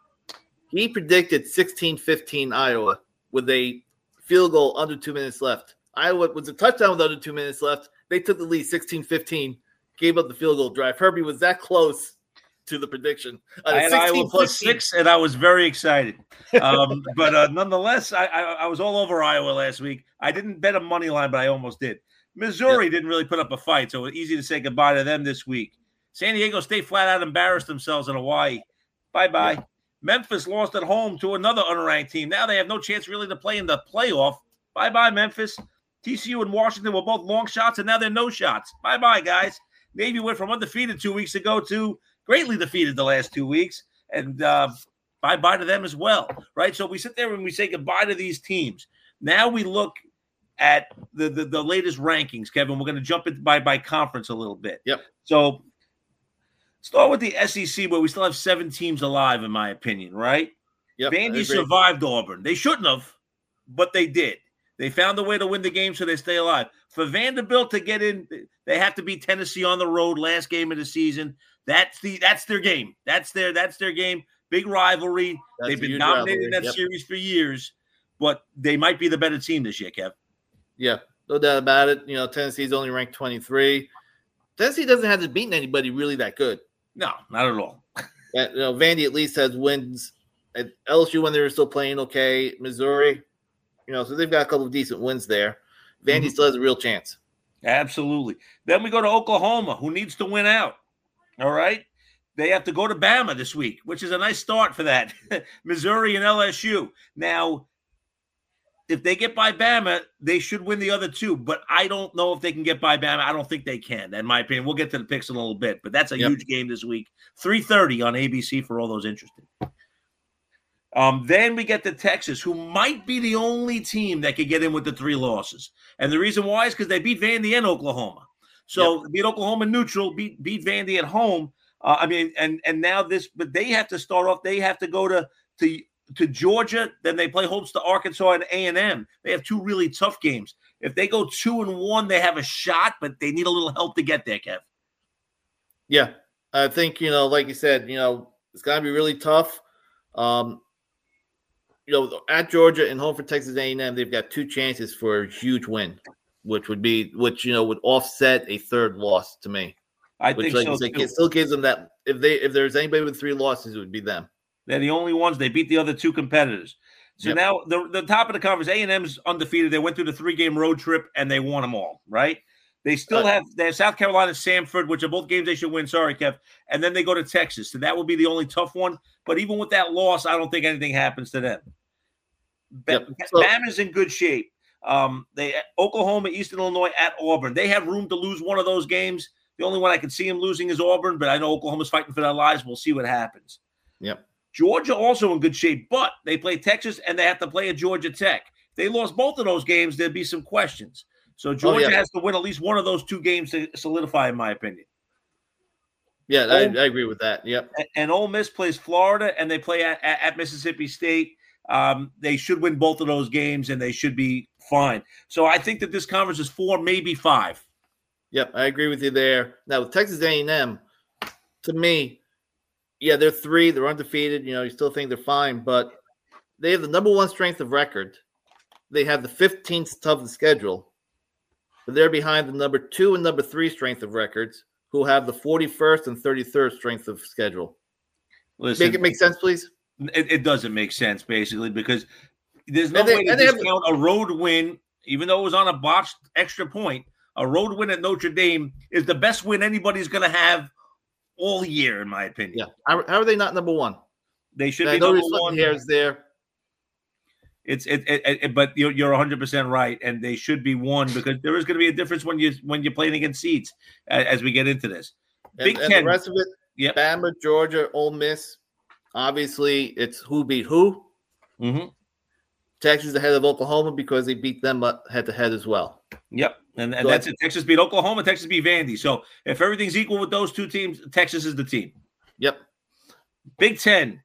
he predicted sixteen fifteen Iowa with a field goal under two minutes left. Iowa was a touchdown with under two minutes left. They took the lead sixteen fifteen, gave up the field goal drive. Herbie was that close to the prediction. Uh, I had Iowa plus six, and I was very excited. Um, but uh, nonetheless, I, I, I was all over Iowa last week. I didn't bet a money line, but I almost did. Missouri Yep. didn't really put up a fight, so it was easy to say goodbye to them this week. San Diego State flat out embarrassed themselves in Hawaii. Bye-bye. Yeah. Memphis lost at home to another unranked team. Now they have no chance really to play in the playoff. Bye-bye, Memphis. T C U and Washington were both long shots, and now they're no shots. Bye-bye, guys. Navy went from undefeated two weeks ago to greatly defeated the last two weeks, and uh, bye-bye to them as well, right? So we sit there and we say goodbye to these teams. Now we look at the, the, the latest rankings, Kevin. We're going to jump into by, by conference a little bit. Yep. So start with the S E C, where we still have seven teams alive, in my opinion, right? Yep, I Vandy agree. survived Auburn. They shouldn't have, but they did. They found a way to win the game, so they stay alive. For Vanderbilt to get in, they have to beat Tennessee on the road, last game of the season. That's the that's their game. That's their that's their game. Big rivalry. That's They've a been huge dominating rivalry. that Yep. series for years, but they might be the better team this year, Kev. Yeah, no doubt about it. You know, Tennessee's only ranked twenty-three. Tennessee doesn't have to beat anybody really that good. No, not at all. Uh, You know, Vandy at least has wins at L S U when they were still playing okay. Missouri, you know, so they've got a couple of decent wins there. Vandy Mhm. still has a real chance. Absolutely. Then we go to Oklahoma, who needs to win out. All right. They have to go to Bama this week, which is a nice start for that. Missouri and L S U. Now, if they get by Bama, they should win the other two, but I don't know if they can get by Bama. I don't think they can, in my opinion. We'll get to the picks in a little bit, but that's a Yep. huge game this week. three thirty on A B C for all those interested. Um, then we get to Texas, who might be the only team that could get in with the three losses. And the reason why is because they beat Vandy and Oklahoma. So beat Oklahoma neutral, beat beat Vandy at home. Uh, I mean, and and now this, but they have to start off. They have to go to to to Georgia. Then they play hopes to Arkansas and A and M. They have two really tough games. If they go two and one, they have a shot, but they need a little help to get there, Kev. Yeah, I think, you know, like you said, you know, it's got to be really tough. Um, you know, at Georgia and home for Texas A and M, they've got two chances for a huge win, which would be, which, you know, would offset a third loss to me. I Which, think like so you said, too. it still gives them that. If they, if there's anybody with three losses, it would be them. They're the only ones. They beat the other two competitors. So Yep. now the, the top of the conference, A and M's undefeated. They went through the three-game road trip, and they won them all, right? They still Right. have they have South Carolina, Samford, which are both games they should win. Sorry, Kev. And then they go to Texas. So that will be the only tough one. But even with that loss, I don't think anything happens to them. Yep. Ba- So- Bama's in good shape. Um, they Oklahoma, Eastern Illinois, at Auburn. They have room to lose one of those games. The only one I can see them losing is Auburn, but I know Oklahoma's fighting for their lives. We'll see what happens. Yep. Georgia also in good shape, but they play Texas and they have to play at Georgia Tech. If they lost both of those games, there'd be some questions. So Georgia Oh, yeah. has to win at least one of those two games to solidify, in my opinion. Yeah, I, Oh. I agree with that. Yep. A- And Ole Miss plays Florida, and they play at, at, at Mississippi State. Um, they should win both of those games, and they should be fine. So I think that this conference is four, maybe five. Yep, I agree with you there. Now with Texas A and M, to me, yeah, they're three. They're undefeated. You know, you still think they're fine, but they have the number one strength of record. They have the fifteenth toughest schedule, but they're behind the number two and number three strength of records, who have the forty-first and thirty-third strength of schedule. Listen, Make it make sense, please. It, it doesn't make sense, basically, because there's no And they- way to and they have- discount a road win, even though it was on a botched extra point. A road win at Notre Dame is the best win anybody's going to have all year, in my opinion. Yeah. How, how are they not number one? They should I be know number you're splitting one. hairs there. It's it, it, it, but you're you're one hundred percent right, and they should be one because there is going to be a difference when you when you're playing against seeds as, as we get into this. And, Big and Ten, the rest of it, yep. Bama, Georgia, Ole Miss. Obviously, it's who beat who. Mm-hmm. Texas ahead of Oklahoma because they beat them head to head as well. Yep, and, and So that's I- it. Texas beat Oklahoma. Texas beat Vandy. So if everything's equal with those two teams, Texas is the team. Yep. Big Ten,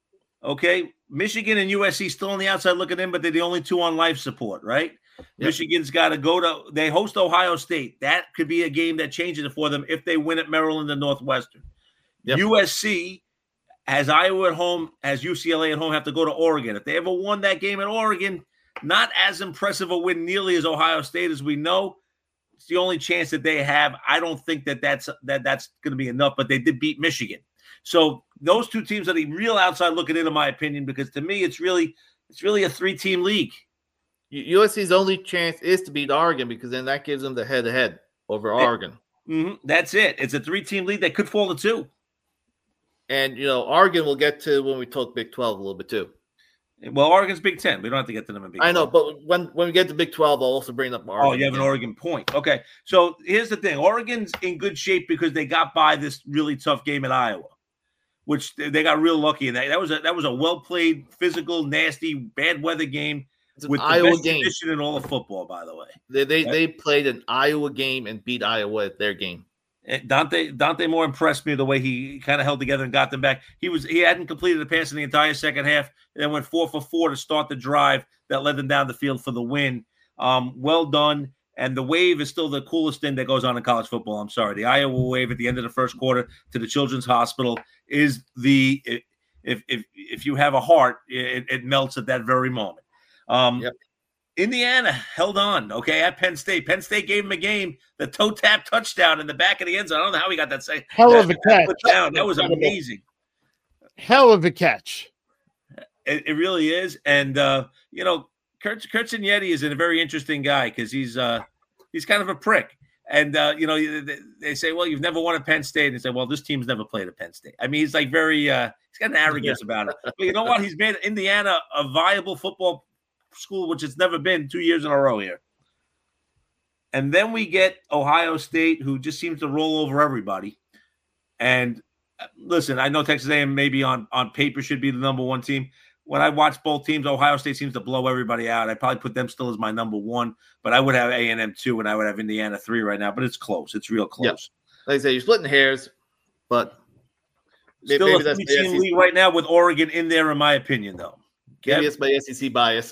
okay. Michigan and U S C still on the outside looking in, but they're the only two on life support, right? Yep. Michigan's got to go to. They host Ohio State. That could be a game that changes it for them if they win at Maryland and Northwestern. Yep. U S C has Iowa at home, has U C L A at home, have to go to Oregon. If they ever won that game at Oregon, not as impressive a win nearly as Ohio State as we know. It's the only chance that they have. I don't think that that's that that's going to be enough, but they did beat Michigan. So those two teams are the real outside looking in, in my opinion, because to me, it's really it's really a three-team league. U S C's only chance is to beat Oregon because then that gives them the head to head over Oregon. Mm-hmm. That's it. It's a three-team league that could fall to two. And, you know, Oregon we'll get to when we talk Big twelve a little bit too. Well, Oregon's Big Ten. We don't have to get to them in Big I know, twelve. but when, when we get to Big twelve, I'll also bring up Oregon. Oh, you have an again. Oregon point. Okay. So here's the thing. Oregon's in good shape because they got by this really tough game at Iowa, which they they got real lucky in that. That was a that was a well-played, physical, nasty, bad weather game It's an with the Iowa best game. condition in all of football, by the way. They, they, they played an Iowa game and beat Iowa at their game. And Dante Dante Moore impressed me the way he kind of held together and got them back. He was he hadn't completed a pass in the entire second half, and then went four for four to start the drive that led them down the field for the win. Um, well done. And the wave is still the coolest thing that goes on in college football. I'm sorry, the Iowa wave at the end of the first quarter to the Children's Hospital is the if if if you have a heart, it, it melts at that very moment. Um, Yep. Indiana held on, okay, at Penn State. Penn State gave him a game, the toe tap touchdown in the back of the end zone. I don't know how he got that second. Hell of a that catch. put down. That was amazing. Hell of a catch. It, it really is. And, uh, you know, Kurt, Kurt Yeti is a very interesting guy because he's uh, he's kind of a prick. And, uh, you know, they, they say, well, you've never won at Penn State. And they say, well, this team's never played at Penn State. I mean, he's like very uh, – he's got an arrogance about it. But you know what? He's made Indiana a viable football school, which it's never been two years in a row here. And then we get Ohio State, who just seems to roll over everybody. And uh, listen, I know Texas A and M maybe on, on paper should be the number one team. When I watch both teams, Ohio State seems to blow everybody out. I'd probably put them still as my number one, but I would have A and M two, and I would have Indiana three right now. But it's close. It's real close. Yep. Like I say, you're splitting hairs, but may- Still maybe a that's the three-team S E C. league right now with Oregon in there, in my opinion, though. Maybe Kev, it's my S E C bias.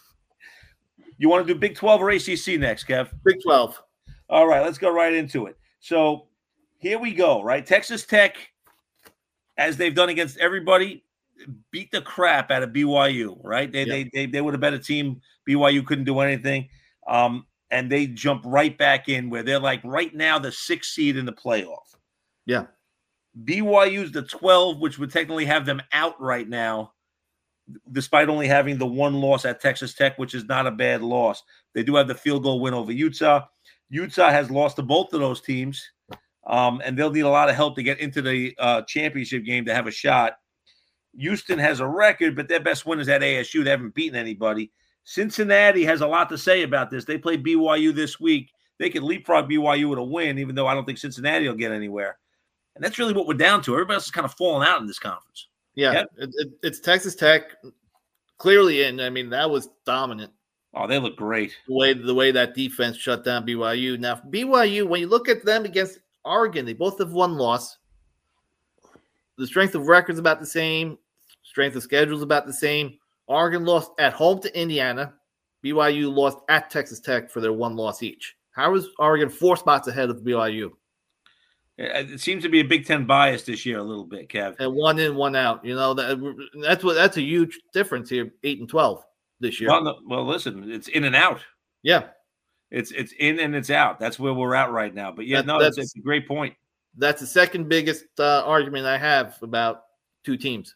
you want to do Big twelve or A C C next, Kev? Big twelve. All right, let's go right into it. So here we go, right? Texas Tech, as they've done against everybody, beat the crap out of B Y U, right? They Yeah. they they they were a better team. B Y U couldn't do anything. Um, and they jump right back in where they're like right now the sixth seed in the playoff. Yeah. B Y U's the twelve, which would technically have them out right now. despite only having the one loss at Texas Tech, which is not a bad loss. They do have the field goal win over Utah. Utah has lost to both of those teams, um, and they'll need a lot of help to get into the uh, championship game to have a shot. Houston has a record, but their best win is at A S U. They haven't beaten anybody. Cincinnati has a lot to say about this. They play B Y U this week. They could leapfrog B Y U with a win, even though I don't think Cincinnati will get anywhere. And that's really what we're down to. Everybody else is kind of falling out in this conference. Yeah, yep. it, it, it's Texas Tech clearly in. I mean, that was dominant. Oh, they look great. The way the way that defense shut down B Y U. Now, B Y U, when you look at them against Oregon, they both have one loss. The strength of record's about the same. Strength of schedule is about the same. Oregon lost at home to Indiana. B Y U lost at Texas Tech for their one loss each. How is Oregon four spots ahead of B Y U? It seems to be a Big Ten bias this year a little bit, Kev. And one in, one out. You know, that that's what that's a huge difference here, eight and twelve this year. Well, no, well, listen, it's in and out. Yeah. It's it's in and it's out. That's where we're at right now. But yeah, that, no, that's it's a great point. That's the second biggest uh, argument I have about two teams.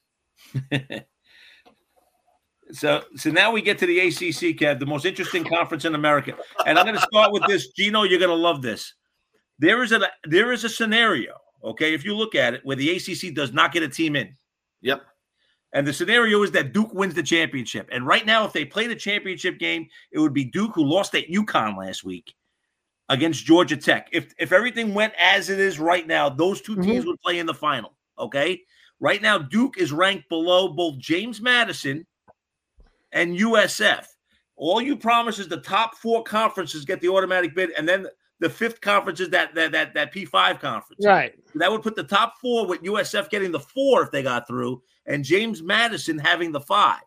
So, so now we get to the A C C, Kev, the most interesting conference in America. And I'm going to start with this. Gino, you're going to love this. There is a there is a scenario, okay, if you look at it, where the A C C does not get a team in. Yep. And the scenario is that Duke wins the championship. And right now, if they play the championship game, it would be Duke, who lost at UConn last week, against Georgia Tech. If if everything went as it is right now, those two teams mm-hmm. would play in the final, okay? Right now, Duke is ranked below both James Madison and U S F. All you promise is the top four conferences get the automatic bid, and then the fifth conference is that that that, that P five conference. Right. That would put the top four with U S F getting the four if they got through, and James Madison having the five.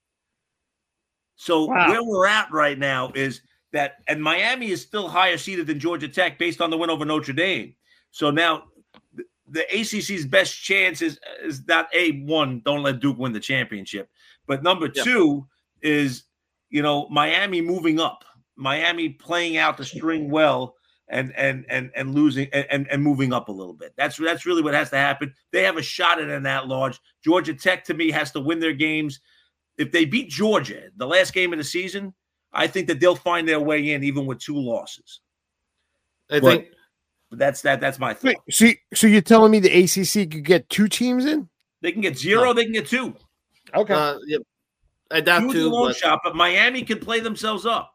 So wow. where we're at right now is that, and Miami is still higher seeded than Georgia Tech based on the win over Notre Dame. So now the, the A C C's best chance is, is not a one, don't let Duke win the championship. But number yep. two is, you know, Miami moving up, Miami playing out the string well and and and and losing and, and moving up a little bit. That's that's really what has to happen. They have a shot at an at-large. Georgia Tech, to me, has to win their games. If they beat Georgia, the last game of the season, I think that they'll find their way in even with two losses. I but, think but that's that. That's my thought. Wait, so, so you're telling me the A C C could get two teams in? They can get zero. No. They can get two. Okay. Uh, yep. I doubt two. two. Long but, shot, but Miami can play themselves up.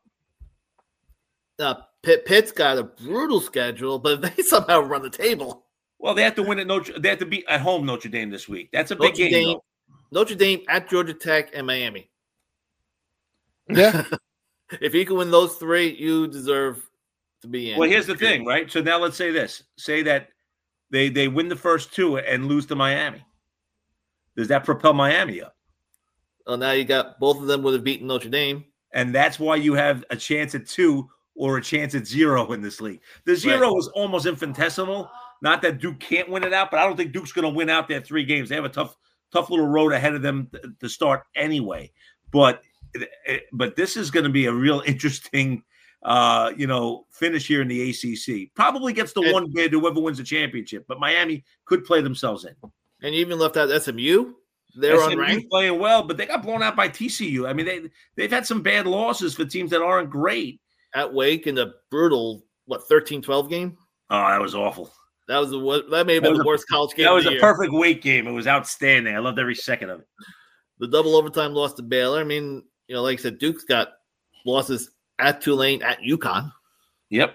Uh, Pitt, Pitt's got a brutal schedule, but they somehow run the table. Well, they have to win at Notre. They have to beat at home Notre Dame this week. That's a big Notre game. Dame, Notre Dame at Georgia Tech and Miami. Yeah. If you can win those three, you deserve to be in. Well, here's the thing, right? So now let's say this: say that they they win the first two and lose to Miami. Does that propel Miami up? Well, now you got both of them would have beaten Notre Dame. And that's why you have a chance at two or a chance at zero in this league. The zero right. is almost infinitesimal. Not that Duke can't win it out, but I don't think Duke's going to win out their three games. They have a tough, tough little road ahead of them to start anyway. But, but this is going to be a real interesting, uh, you know, finish here in the A C C. Probably gets the and, one bid whoever wins the championship, but Miami could play themselves in. And you even left out S M U. They're unranked, playing well, but they got blown out by T C U. I mean, they they've had some bad losses for teams that aren't great. At Wake in a brutal what thirteen twelve game. Oh, that was awful. That was the that may have been the worst college game. That was a year. Perfect Wake game. It was outstanding. I loved every second of it. The double overtime loss to Baylor. I mean, you know, like I said, Duke's got losses at Tulane, at UConn. Yep.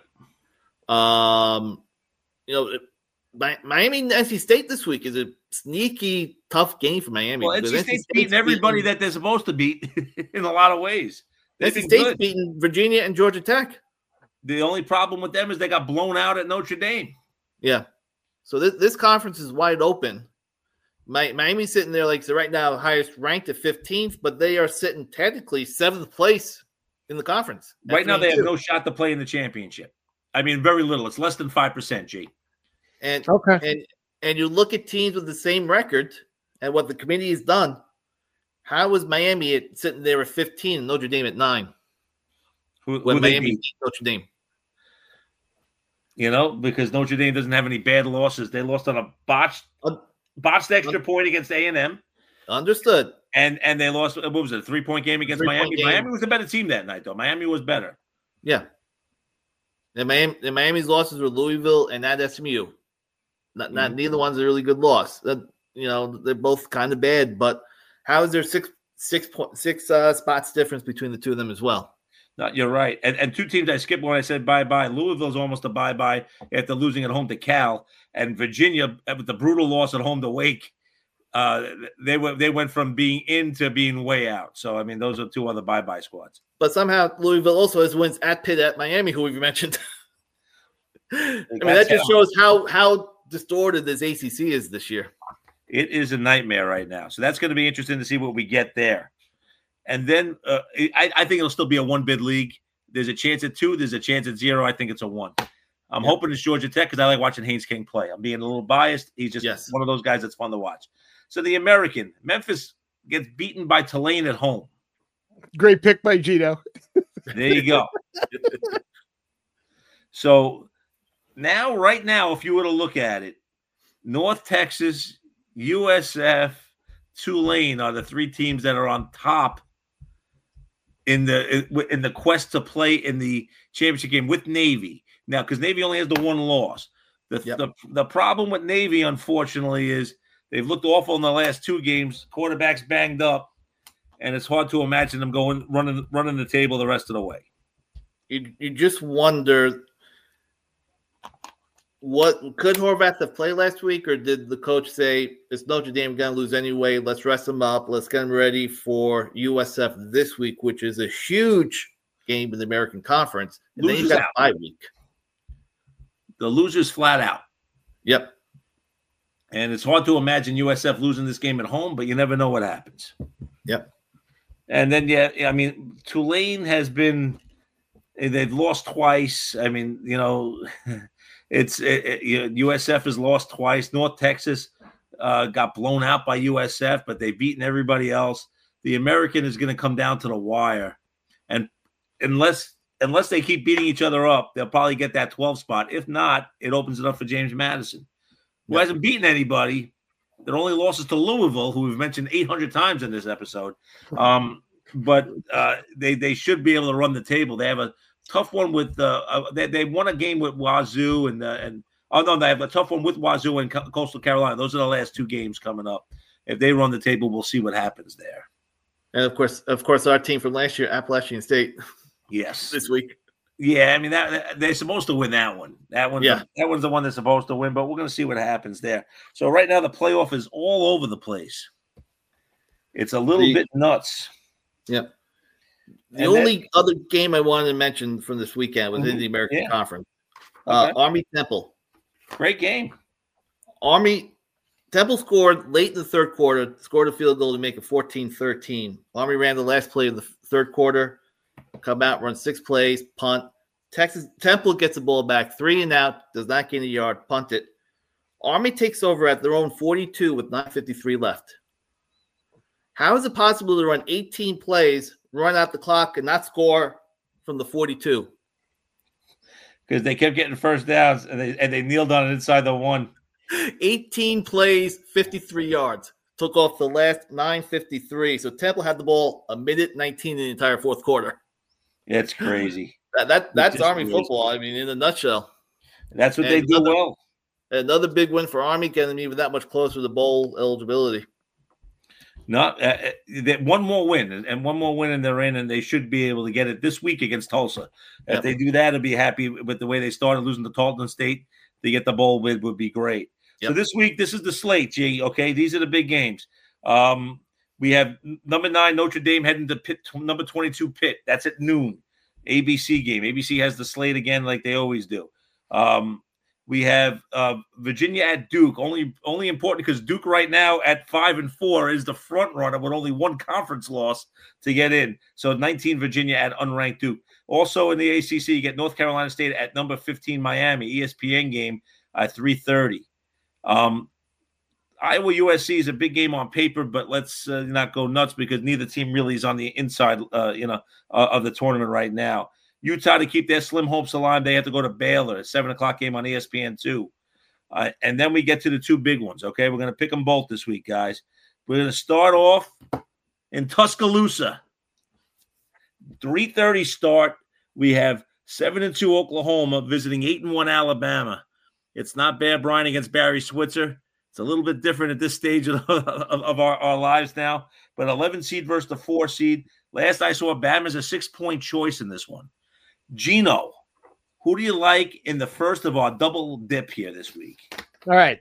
Um, you know, Miami and N C State this week is a sneaky tough game for Miami. Well, N C State's beating everybody beaten, that they're supposed to beat in a lot of ways. N C State's beating Virginia and Georgia Tech. The only problem with them is they got blown out at Notre Dame. Yeah. So this, this conference is wide open. My, Miami's sitting there like so right now, highest ranked at fifteenth, but they are sitting technically seventh place in the conference. Right now, they have no shot to play in the championship. I mean, very little. It's less than five percent, G. And okay. And and you look at teams with the same record and what the committee has done. How is Miami at, sitting there at fifteen and Notre Dame at nine? Who, when who Miami beat Notre Dame. You know, because Notre Dame doesn't have any bad losses. They lost on a botched, uh, botched extra uh, point against A and M. Understood. And and they lost. What was it? A three point game against Three-point Miami. game. Miami was the better team that night, though. Miami was better. Yeah. And Miami, and Miami's losses were Louisville and at S M U. Not, not Mhm. neither one's a really good loss. That, you know, they're both kind of bad. But how is there six six point six uh, spots difference between the two of them as well? No, you're right. And and two teams I skipped when I said bye bye. Louisville's almost a bye bye after losing at home to Cal, and Virginia with the brutal loss at home to Wake. Uh, they went they went from being in to being way out. So I mean, those are two other bye bye squads. But somehow Louisville also has wins at Pitt, at Miami, who we've mentioned. I mean, that just shows how how distorted this A C C is this year. It is a nightmare right now. So that's going to be interesting to see what we get there. And then uh, I, I think it'll still be a one bid league. There's a chance at two. There's a chance at zero. I think it's a one. I'm Yep. hoping it's Georgia Tech because I like watching Haynes King play. I'm being a little biased. He's just Yes. one of those guys that's fun to watch. So the American, Memphis gets beaten by Tulane at home. Great pick by Gino. There you go. So now, right now, if you were to look at it, North Texas, U S F, Tulane are the three teams that are on top in the in the quest to play in the championship game with Navy. Now, because Navy only has the one loss. The, Yep. the the problem with Navy, unfortunately, is they've looked awful in the last two games. Quarterback's banged up, and it's hard to imagine them going running running the table the rest of the way. You you just wonder what could Horvath have played last week, or did the coach say it's Notre Dame going to lose anyway? Let's rest them up. Let's get them ready for U S F this week, which is a huge game in the American Conference. And then you Losers got out. a bye week. The losers flat out. Yep. And it's hard to imagine U S F losing this game at home, but you never know what happens. Yep. And then, yeah, I mean, Tulane has been, they've lost twice. I mean, you know, it's it, it, you know, U S F has lost twice. North Texas uh, got blown out by U S F, but they've beaten everybody else. The American is going to come down to the wire. And unless unless they keep beating each other up, they'll probably get that twelve spot. If not, it opens it up for James Madison, who Yep. hasn't beaten anybody. Their only losses to Louisville, who we've mentioned eight hundred times in this episode. Um, but uh, they they should be able to run the table. They have a tough one with uh, uh, they they won a game with Wazoo and uh, and oh no, they have a tough one with Wazoo and Co- Coastal Carolina. Those are the last two games coming up. If they run the table, we'll see what happens there. And of course, of course, our team from last year, Appalachian State, Yes, this week. yeah. I mean that, that- they're supposed to win that one. That one, Yeah. that one's the one they're supposed to win. But we're going to see what happens there. So right now the playoff is all over the place. It's a little The- bit nuts. Yep. The And only other game I wanted to mention from this weekend was in Mhm. the American Yeah. Conference. Uh, Okay. Army Temple. Great game. Army Temple scored late in the third quarter, scored a field goal to make it fourteen thirteen. Army ran the last play of the third quarter, come out, run six plays, punt. Texas Temple gets the ball back, three and out, does not gain a yard, punt it. Army takes over at their own forty-two with nine fifty-three left. How is it possible to run eighteen plays, run out the clock, and not score from the forty-two? Because they kept getting first downs and they and they kneeled on it inside the one. eighteen plays, fifty-three yards. Took off the last nine fifty-three. So Temple had the ball a minute nineteen in the entire fourth quarter. It's crazy. That, that That's just Army is. football, I mean, in a nutshell. That's what And they do another- well. Another big win for Army, getting them even that much closer to bowl eligibility. Not uh, uh, they- one more win and, and one more win and they're in, and they should be able to get it this week against Tulsa. If Yep. they do that, I'll be happy with the way they started losing to Tarleton State. To get the bowl bid would be great. So Yep. this week, this is the slate, G. Okay, these are the big games. Um, we have number nine Notre Dame heading to Pitt, number twenty-two Pitt. That's at noon. A B C game. A B C has the slate again, like they always do. Um, we have uh, Virginia at Duke. Only, only important because Duke right now at five and four is the front runner with only one conference loss to get in. So nineteen Virginia at unranked Duke. Also in the A C C, you get North Carolina State at number fifteen Miami. E S P N game at three thirty. Um, Iowa U S C is a big game on paper, but let's uh, not go nuts because neither team really is on the inside, uh, you know, uh, of the tournament right now. Utah, to keep their slim hopes alive, they have to go to Baylor, a seven o'clock game on E S P N two. Uh, and then we get to the two big ones, okay? We're going to pick them both this week, guys. We're going to start off in Tuscaloosa. three thirty start. We have seven and two Oklahoma visiting eight and one Alabama. It's not bad, Brian, against Barry Switzer. It's a little bit different at this stage of, of, of our, our lives now. But eleven seed versus the four seed. Last I saw, Bama's a six-point choice in this one. Gino, who do you like in the first of our double dip here this week? All right.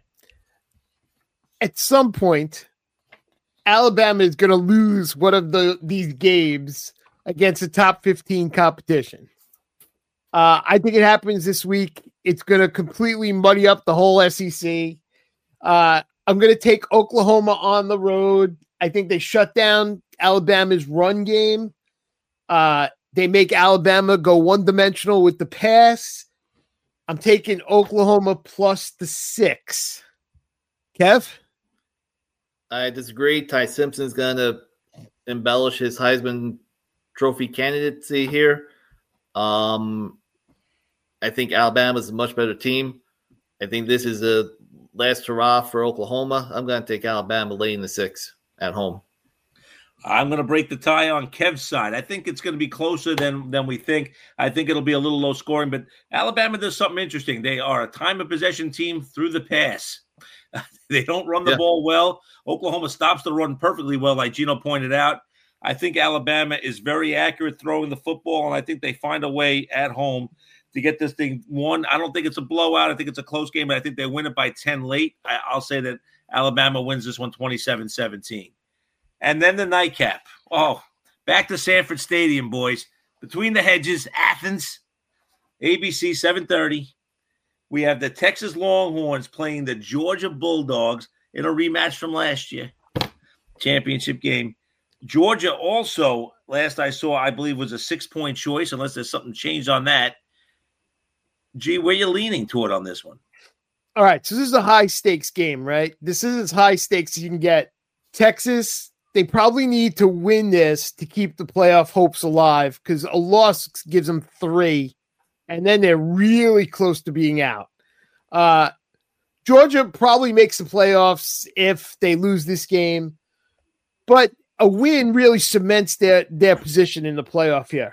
At some point, Alabama is going to lose one of the these games against a top fifteen competition. Uh, I think it happens this week. It's going to completely muddy up the whole S E C. Uh, I'm going to take Oklahoma on the road. I think they shut down Alabama's run game. Uh, they make Alabama go one-dimensional with the pass. I'm taking Oklahoma plus the six. Kev? I disagree. Ty Simpson's going to embellish his Heisman Trophy candidacy here. Um, I think Alabama's a much better team. I think this is a last hurrah for Oklahoma. I'm going to take Alabama late in the six at home. I'm going to break the tie on Kev's side. I think it's going to be closer than, than we think. I think it'll be a little low scoring, but Alabama does something interesting. They are a time of possession team through the pass. They don't run the yeah. ball well. Oklahoma stops the run perfectly well, like Gino pointed out. I think Alabama is very accurate throwing the football, and I think they find a way at home to get this thing won. I don't think it's a blowout. I think it's a close game, but I think they win it by ten late. I, I'll say that Alabama wins this one twenty-seven seventeen. And then the nightcap. Oh, back to Sanford Stadium, boys. Between the Hedges, Athens, A B C seven thirty. We have the Texas Longhorns playing the Georgia Bulldogs in a rematch from last year. Championship game. Georgia also, last I saw, I believe was a six-point choice, unless there's something changed on that. Gee, where you leaning toward on this one? All right, so this is a high-stakes game, right? This is as high stakes as you can get. Texas, they probably need to win this to keep the playoff hopes alive because a loss gives them three, and then they're really close to being out. Uh, Georgia probably makes the playoffs if they lose this game, but a win really cements their, their position in the playoff here.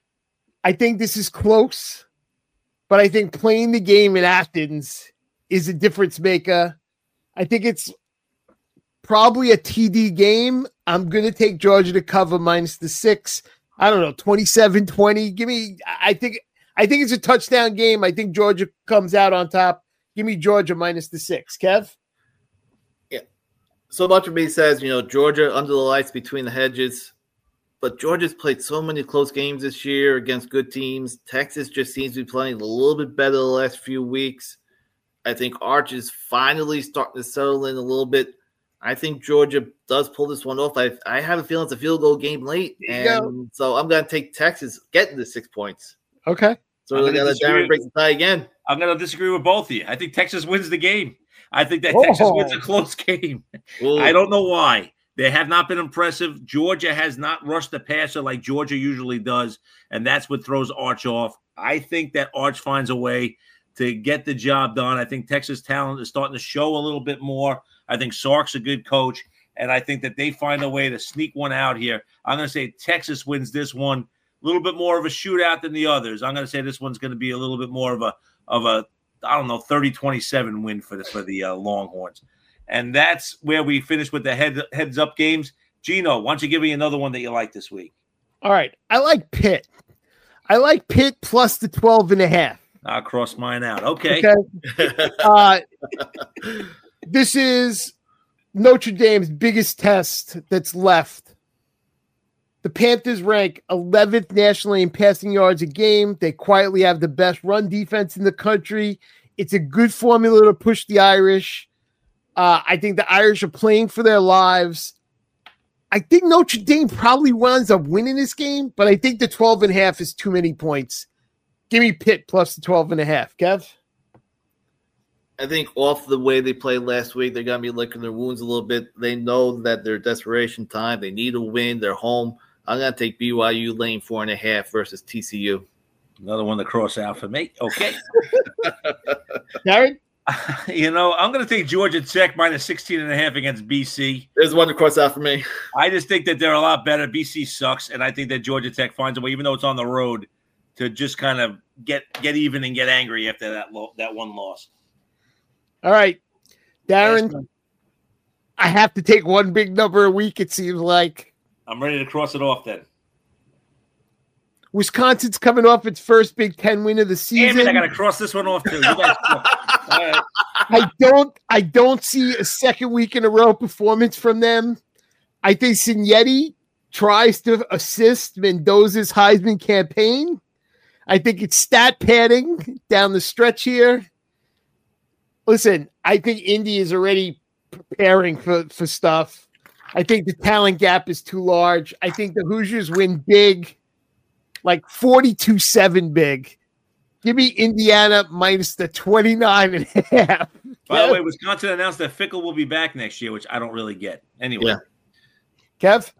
I think this is close, but I think playing the game in Athens is a difference maker. I think it's probably a T D game. I'm going to take Georgia to cover minus the six. I don't know, twenty-seven twenty. Give me, I think, I think it's a touchdown game. I think Georgia comes out on top. Give me Georgia minus the six. Kev? Yeah. So much of me says, you know, Georgia under the lights between the hedges, but Georgia's played so many close games this year against good teams. Texas just seems to be playing a little bit better the last few weeks. I think Arch is finally starting to settle in a little bit. I think Georgia does pull this one off. I I have a feeling it's a field goal game late, and so I'm going to take Texas getting the six points. Okay. So we're going to let Darren break the tie again. I'm going to disagree with both of you. I think Texas wins the game. I think that oh. Texas wins a close game. Ooh. I don't know why. They have not been impressive. Georgia has not rushed the passer like Georgia usually does, and that's what throws Arch off. I think that Arch finds a way to get the job done. I think Texas talent is starting to show a little bit more. I think Sark's a good coach, and I think that they find a way to sneak one out here. I'm going to say Texas wins this one. A little bit more of a shootout than the others. I'm going to say this one's going to be a little bit more of a, of a I don't know, thirty twenty-seven win for the, for the uh, Longhorns. And that's where we finish with the head, heads-up games. Gino, why don't you give me another one that you like this week? All right. I like Pitt. I like Pitt plus the twelve and a half. I'll cross mine out. Okay. okay. uh, this is Notre Dame's biggest test that's left. The Panthers rank eleventh nationally in passing yards a game. They quietly have the best run defense in the country. It's a good formula to push the Irish. Uh, I think the Irish are playing for their lives. I think Notre Dame probably winds up winning this game, but I think the twelve and a half is too many points. Give me Pitt plus the twelve and a half. Kev? I think off the way they played last week, they're going to be licking their wounds a little bit. They know that they're desperation time. They need a win. They're home. I'm going to take B Y U lane four and a half versus T C U. Another one to cross out for me. Okay. Darren? You know, I'm going to take Georgia Tech minus sixteen and a half against B C. There's one to cross out for me. I just think that they're a lot better. B C sucks, and I think that Georgia Tech finds a way, even though it's on the road, to just kind of get get even and get angry after that lo- that one loss. All right, Darren, I have to take one big number a week, it seems like. I'm ready to cross it off then. Wisconsin's coming off its first Big Ten win of the season. Damn it, I got to cross this one off too. You guys- All right. I don't I don't see a second week in a row performance from them. I think Signetti tries to assist Mendoza's Heisman campaign. I think it's stat padding down the stretch here. Listen, I think Indy is already preparing for, for stuff. I think the talent gap is too large. I think the Hoosiers win big, like forty-two seven big. Give me Indiana minus the twenty-nine and a half. By the way, Wisconsin announced that Fickle will be back next year, which I don't really get. Anyway. Yeah. Kev?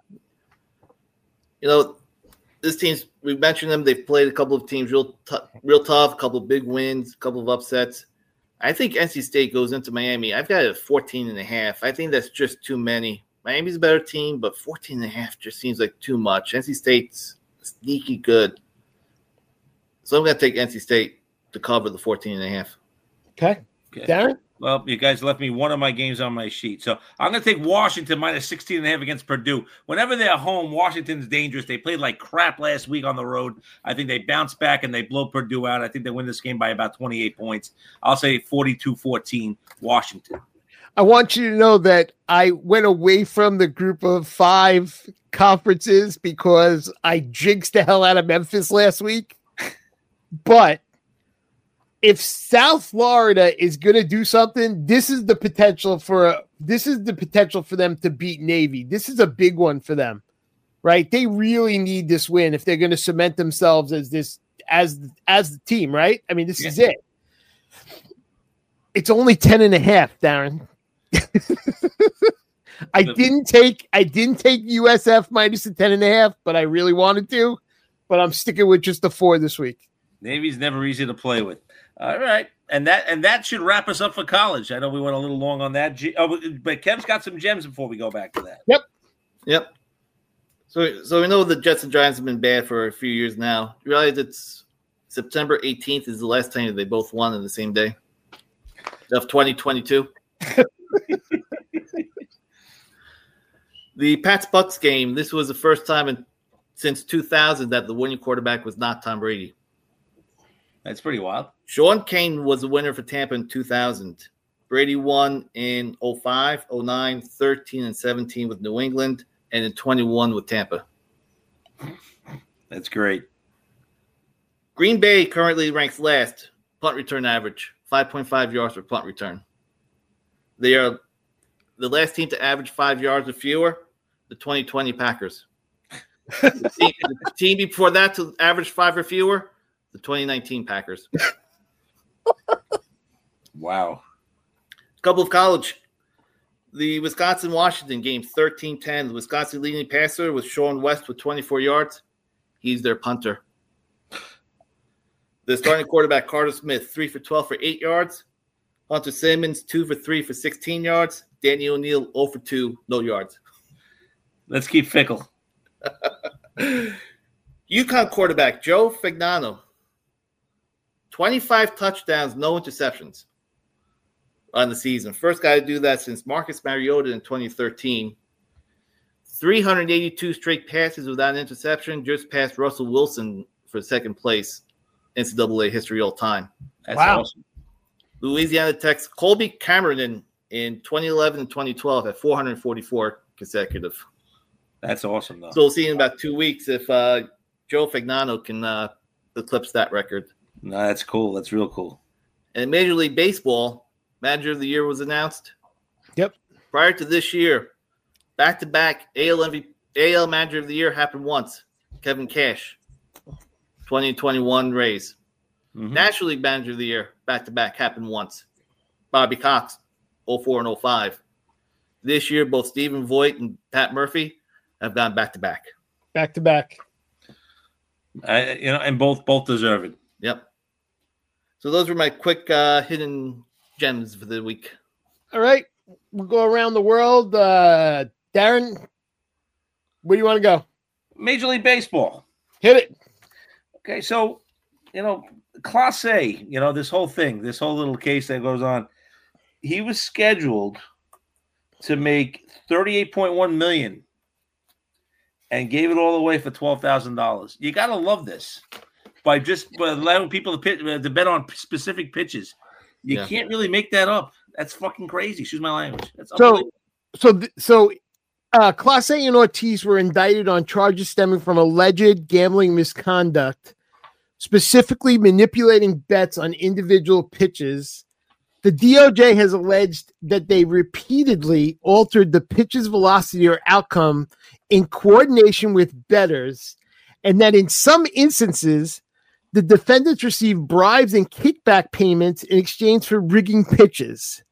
You know, this team's, we mentioned them. They've played a couple of teams real, t- real tough, a couple of big wins, a couple of upsets. I think N C State goes into Miami. I've got it at fourteen and a half. I think that's just too many. Miami's a better team, but fourteen and a half just seems like too much. N C State's sneaky good. So I'm going to take N C State to cover the fourteen and a half. Okay. Okay. Darren? Well, you guys left me one of my games on my sheet. So I'm going to take Washington minus sixteen and a half against Purdue. Whenever they're home, Washington's dangerous. They played like crap last week on the road. I think they bounce back and they blow Purdue out. I think they win this game by about twenty-eight points. I'll say forty-two fourteen Washington. I want you to know that I went away from the group of five conferences because I jinxed the hell out of Memphis last week. But if South Florida is going to do something, this is the potential for a, this is the potential for them to beat Navy. This is a big one for them, right? They really need this win if they're going to cement themselves as this as as the team, right? I mean, this yeah. is it. It's only ten and a half, Darren. I didn't take I didn't take U S F minus the ten and a half, but I really wanted to. But I'm sticking with just the four this week. Navy's never easy to play with. All right, and that and that should wrap us up for college. I know we went a little long on that, oh, but Kev's got some gems before we go back to that. Yep, yep. So, so we know the Jets and Giants have been bad for a few years now. You realize it's September eighteenth is the last time they both won in the same day of twenty twenty-two. The Pats Bucks game. This was the first time in since two thousand that the winning quarterback was not Tom Brady. That's pretty wild. Sean Kane was the winner for Tampa in two thousand. Brady won in oh five, oh nine, thirteen, and seventeen with New England, and in twenty-one with Tampa. That's great. Green Bay currently ranks last. Punt return average, five point five yards per punt return. They are the last team to average five yards or fewer, the twenty twenty Packers. the, team, the team before that to average five or fewer, the twenty nineteen Packers. Wow. A couple of college. The Wisconsin-Washington game, thirteen ten. The Wisconsin leading passer was Sean West with twenty-four yards. He's their punter. The starting quarterback, Carter Smith, three for twelve for eight yards. Hunter Simmons, two for three for sixteen yards. Danny O'Neal, zero for two, no yards. Let's keep Fickle. UConn quarterback, Joe Fagnano, twenty-five touchdowns, no interceptions on the season. First guy to do that since Marcus Mariota in twenty thirteen. three hundred eighty-two straight passes without an interception, just past Russell Wilson for second place N C double A history all time. That's wow. awesome. Louisiana Tech's Colby Cameron in, in twenty eleven and twenty twelve at four hundred forty-four consecutive. That's awesome, though. So we'll see in about two weeks if uh, Joe Fagnano can uh, eclipse that record. No, that's cool. That's real cool. And in Major League Baseball, Manager of the Year was announced. Yep. Prior to this year, back-to-back A L M V P, A L Manager of the Year happened once. Kevin Cash, twenty twenty-one Rays. Mm-hmm. National League Manager of the Year, back-to-back, happened once. Bobby Cox, oh four and oh five. This year, both Stephen Voigt and Pat Murphy have gone back-to-back. Back-to-back. I, you know, and both both deserve it. Yep. So those were my quick uh, hidden gems for the week. All right. We'll go around the world. Uh, Darren, where do you want to go? Major League Baseball. Hit it. Okay, so, you know, Class A, you know, this whole thing, this whole little case that goes on, he was scheduled to make thirty-eight point one million dollars and gave it all away for twelve thousand dollars. You got to love this. By just by allowing people to, pit, to bet on specific pitches. You Yeah. can't really make that up. That's fucking crazy. Excuse my language. That's So, so, th- so, uh, Class A and Ortiz were indicted on charges stemming from alleged gambling misconduct, specifically manipulating bets on individual pitches. The D O J has alleged that they repeatedly altered the pitch's velocity or outcome in coordination with bettors, and that in some instances, the defendants received bribes and kickback payments in exchange for rigging pitches.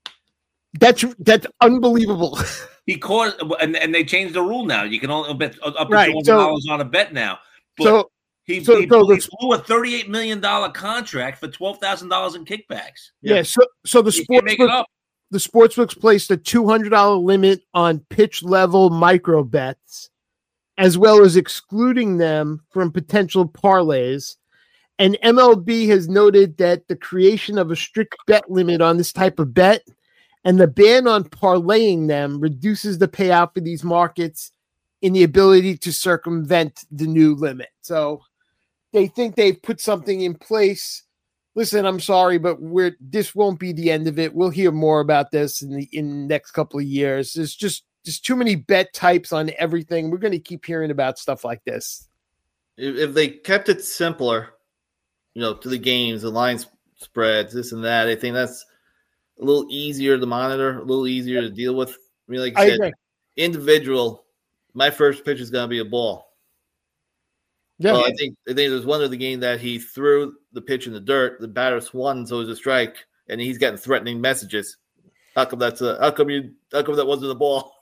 That's that's unbelievable. he caught, and, and they changed the rule now. You can only bet up to Right, two hundred so- dollars on a bet now. But So, he, so- he, so he the- blew a thirty-eight million dollars contract for twelve thousand dollars in kickbacks. yeah. So, so the You can't make it sportsbook, up. the sportsbooks placed a two hundred dollars limit on pitch level micro bets, as well as excluding them from potential parlays. And M L B has noted that the creation of a strict bet limit on this type of bet and the ban on parlaying them reduces the payout for these markets in the ability to circumvent the new limit. So they think they've put something in place. Listen, I'm sorry, but we're this won't be the end of it. We'll hear more about this in the in the next couple of years. There's just there's too many bet types on everything. We're going to keep hearing about stuff like this. If, if they kept it simpler, you know, to the games, the line sp- spreads, this and that, I think that's a little easier to monitor, a little easier to deal with. I mean, like I I said, agree. individual, my first pitch is going to be a ball. Yeah, Well, I think I think there's one of the game that he threw the pitch in the dirt, the batter swung, so it was a strike, and he's getting threatening messages. How come that's a, how come you how come that wasn't a ball?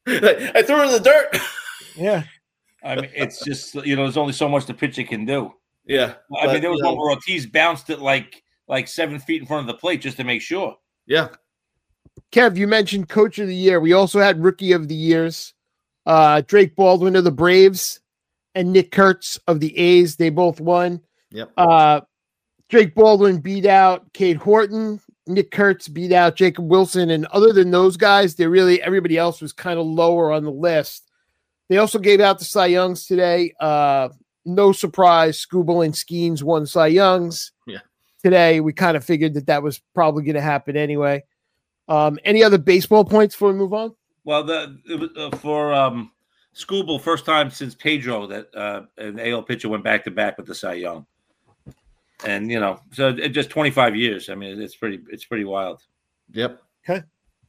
I threw it in the dirt. yeah. I mean, it's just, you know, there's only so much the pitcher can do. Yeah. I but, mean, there was you know, one where Ortiz bounced it like like seven feet in front of the plate just to make sure. Yeah. Kev, you mentioned Coach of the Year. We also had Rookie of the Years. Uh, Drake Baldwin of the Braves and Nick Kurtz of the A's. They both won. Yep. Uh, Drake Baldwin beat out Cade Horton. Nick Kurtz beat out Jacob Wilson. And other than those guys, they really everybody else was kind of lower on the list. They also gave out the Cy Youngs today. Uh, no surprise, Skubal and Skeens won Cy Youngs. Yeah. Today, we kind of figured that that was probably going to happen anyway. Um, any other baseball points before we move on? Well, the it was, uh, for um, Skubal, first time since Pedro that uh, an A L pitcher went back to back with the Cy Young, and you know, so it just twenty-five years. I mean, it's pretty, it's pretty wild. Yep. Where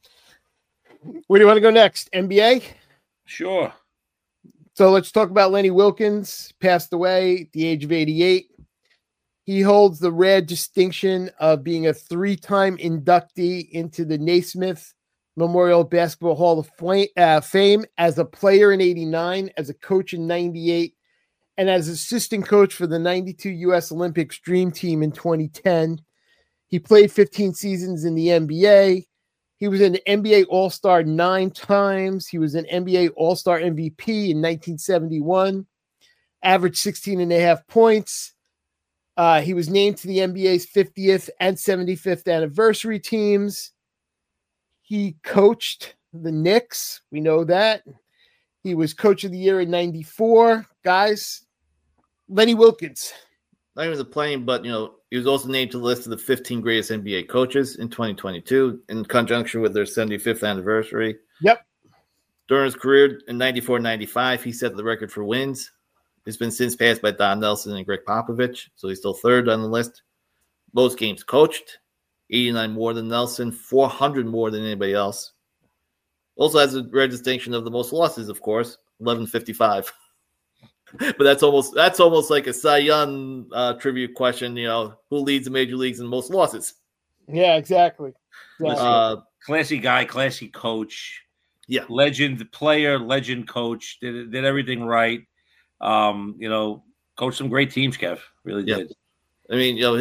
do you want to go next? N B A? Sure. So let's talk about Lenny Wilkins, passed away at the age of eighty-eight. He holds the rare distinction of being a three-time inductee into the Naismith Memorial Basketball Hall of Fla- uh, Fame as a player in eighty-nine, as a coach in ninety-eight, and as assistant coach for the ninety-two U S Olympics Dream Team in twenty ten. He played fifteen seasons in the N B A. He was an N B A All-Star nine times. He was an N B A All-Star M V P in nineteen seventy-one, averaged sixteen and a half points. Uh, he was named to the N B A's fiftieth and seventy-fifth anniversary teams. He coached the Knicks. We know that. He was coach of the year in ninety-four. Guys, Lenny Wilkins. Not even the playing, but you know, he was also named to the list of the fifteen greatest N B A coaches in twenty twenty-two in conjunction with their seventy-fifth anniversary. Yep. During his career in ninety-four ninety-five, he set the record for wins. It's been since passed by Don Nelson and Greg Popovich, so he's still third on the list. Most games coached, eighty-nine more than Nelson, four hundred more than anybody else. Also has a rare distinction of the most losses, of course, eleven fifty-five. But that's almost that's almost like a Cy Young uh, trivia question. You know, who leads the major leagues in most losses? Yeah, exactly. Yeah. Uh, Classy guy, classy coach. Yeah. Legend player, legend coach. Did did everything right. Um, you know, coached some great teams, Kev. Really Yeah. did. I mean, you know, his,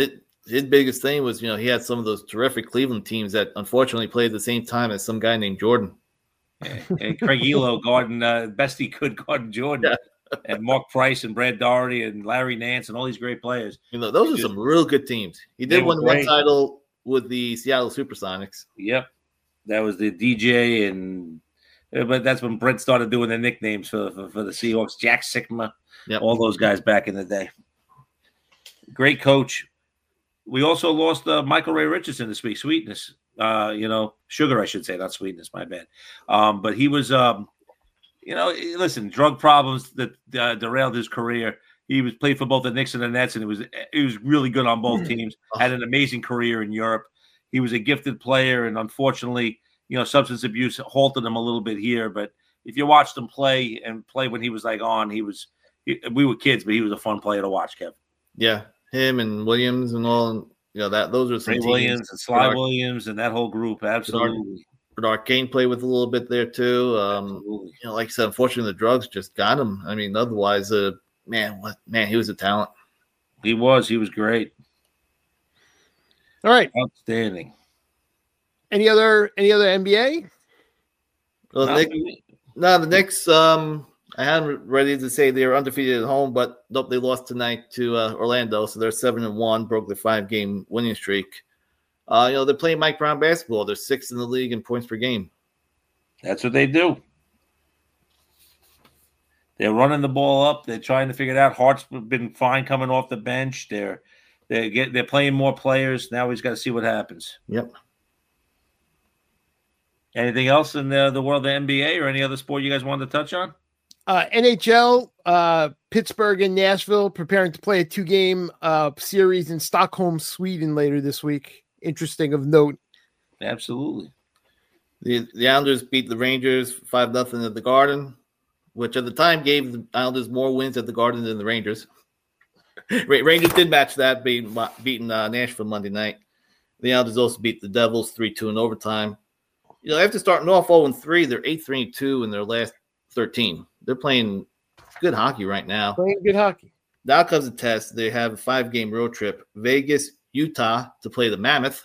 his biggest thing was, you know, he had some of those terrific Cleveland teams that unfortunately played at the same time as some guy named Jordan. Yeah. And Craig Elo guarding uh, best he could guarding Jordan. Yeah. And Mark Price and Brad Doherty and Larry Nance and all these great players. You know, those are some real good teams. He did win one title with the Seattle Supersonics. Yep. That was the D J, and but that's when Brent started doing the nicknames for, for, for the Seahawks. Jack Sigma, yep. All those guys back in the day. Great coach. We also lost uh, Michael Ray Richardson this week. Sweetness, uh, you know, sugar, I should say, not sweetness. My bad. Um, but he was, um, you know, listen, drug problems that uh, derailed his career. He was played for both the Knicks and the Nets, and he was he was really good on both teams. Had an amazing career in Europe. He was a gifted player, and unfortunately, you know, substance abuse halted him a little bit here. But if you watched him play and play when he was like on, he was. He, we were kids, but he was a fun player to watch, Kev. Yeah. Him and Williams and all, you know, that those are some Ray teams. Williams and Sly Bernard, Williams and that whole group, absolutely. Bernard Kane played with a little bit there too. Um, you know, like I said, unfortunately, the drugs just got him. I mean, otherwise, uh, man, what man, he was a talent. He was. He was great. All right, outstanding. Any other any other N B A? Well, Nick, no, the Knicks. Um, I had them ready to say they were undefeated at home, but nope, they lost tonight to uh, Orlando, so they're seven and one, broke their five-game winning streak. Uh, you know, they're playing Mike Brown basketball. They're sixth in the league in points per game. That's what they do. They're running the ball up. They're trying to figure it out. Hart's been fine coming off the bench. They're they get they're playing more players. Now he's got to see what happens. Yep. Anything else in the, the world of the N B A or any other sport you guys wanted to touch on? Uh, N H L, uh, Pittsburgh and Nashville preparing to play a two-game uh, series in Stockholm, Sweden later this week. Interesting of note. Absolutely. The the Islanders beat the Rangers five nothing at the Garden, which at the time gave the Islanders more wins at the Garden than the Rangers. Rangers did match that, beating, beating uh, Nashville Monday night. The Islanders also beat the Devils three two in overtime. You know, after starting off oh and three, they're eight three and two in their last thirteen. They're playing good hockey right now. Playing good hockey. Now comes the test. They have a five-game road trip. Vegas, Utah to play the Mammoth.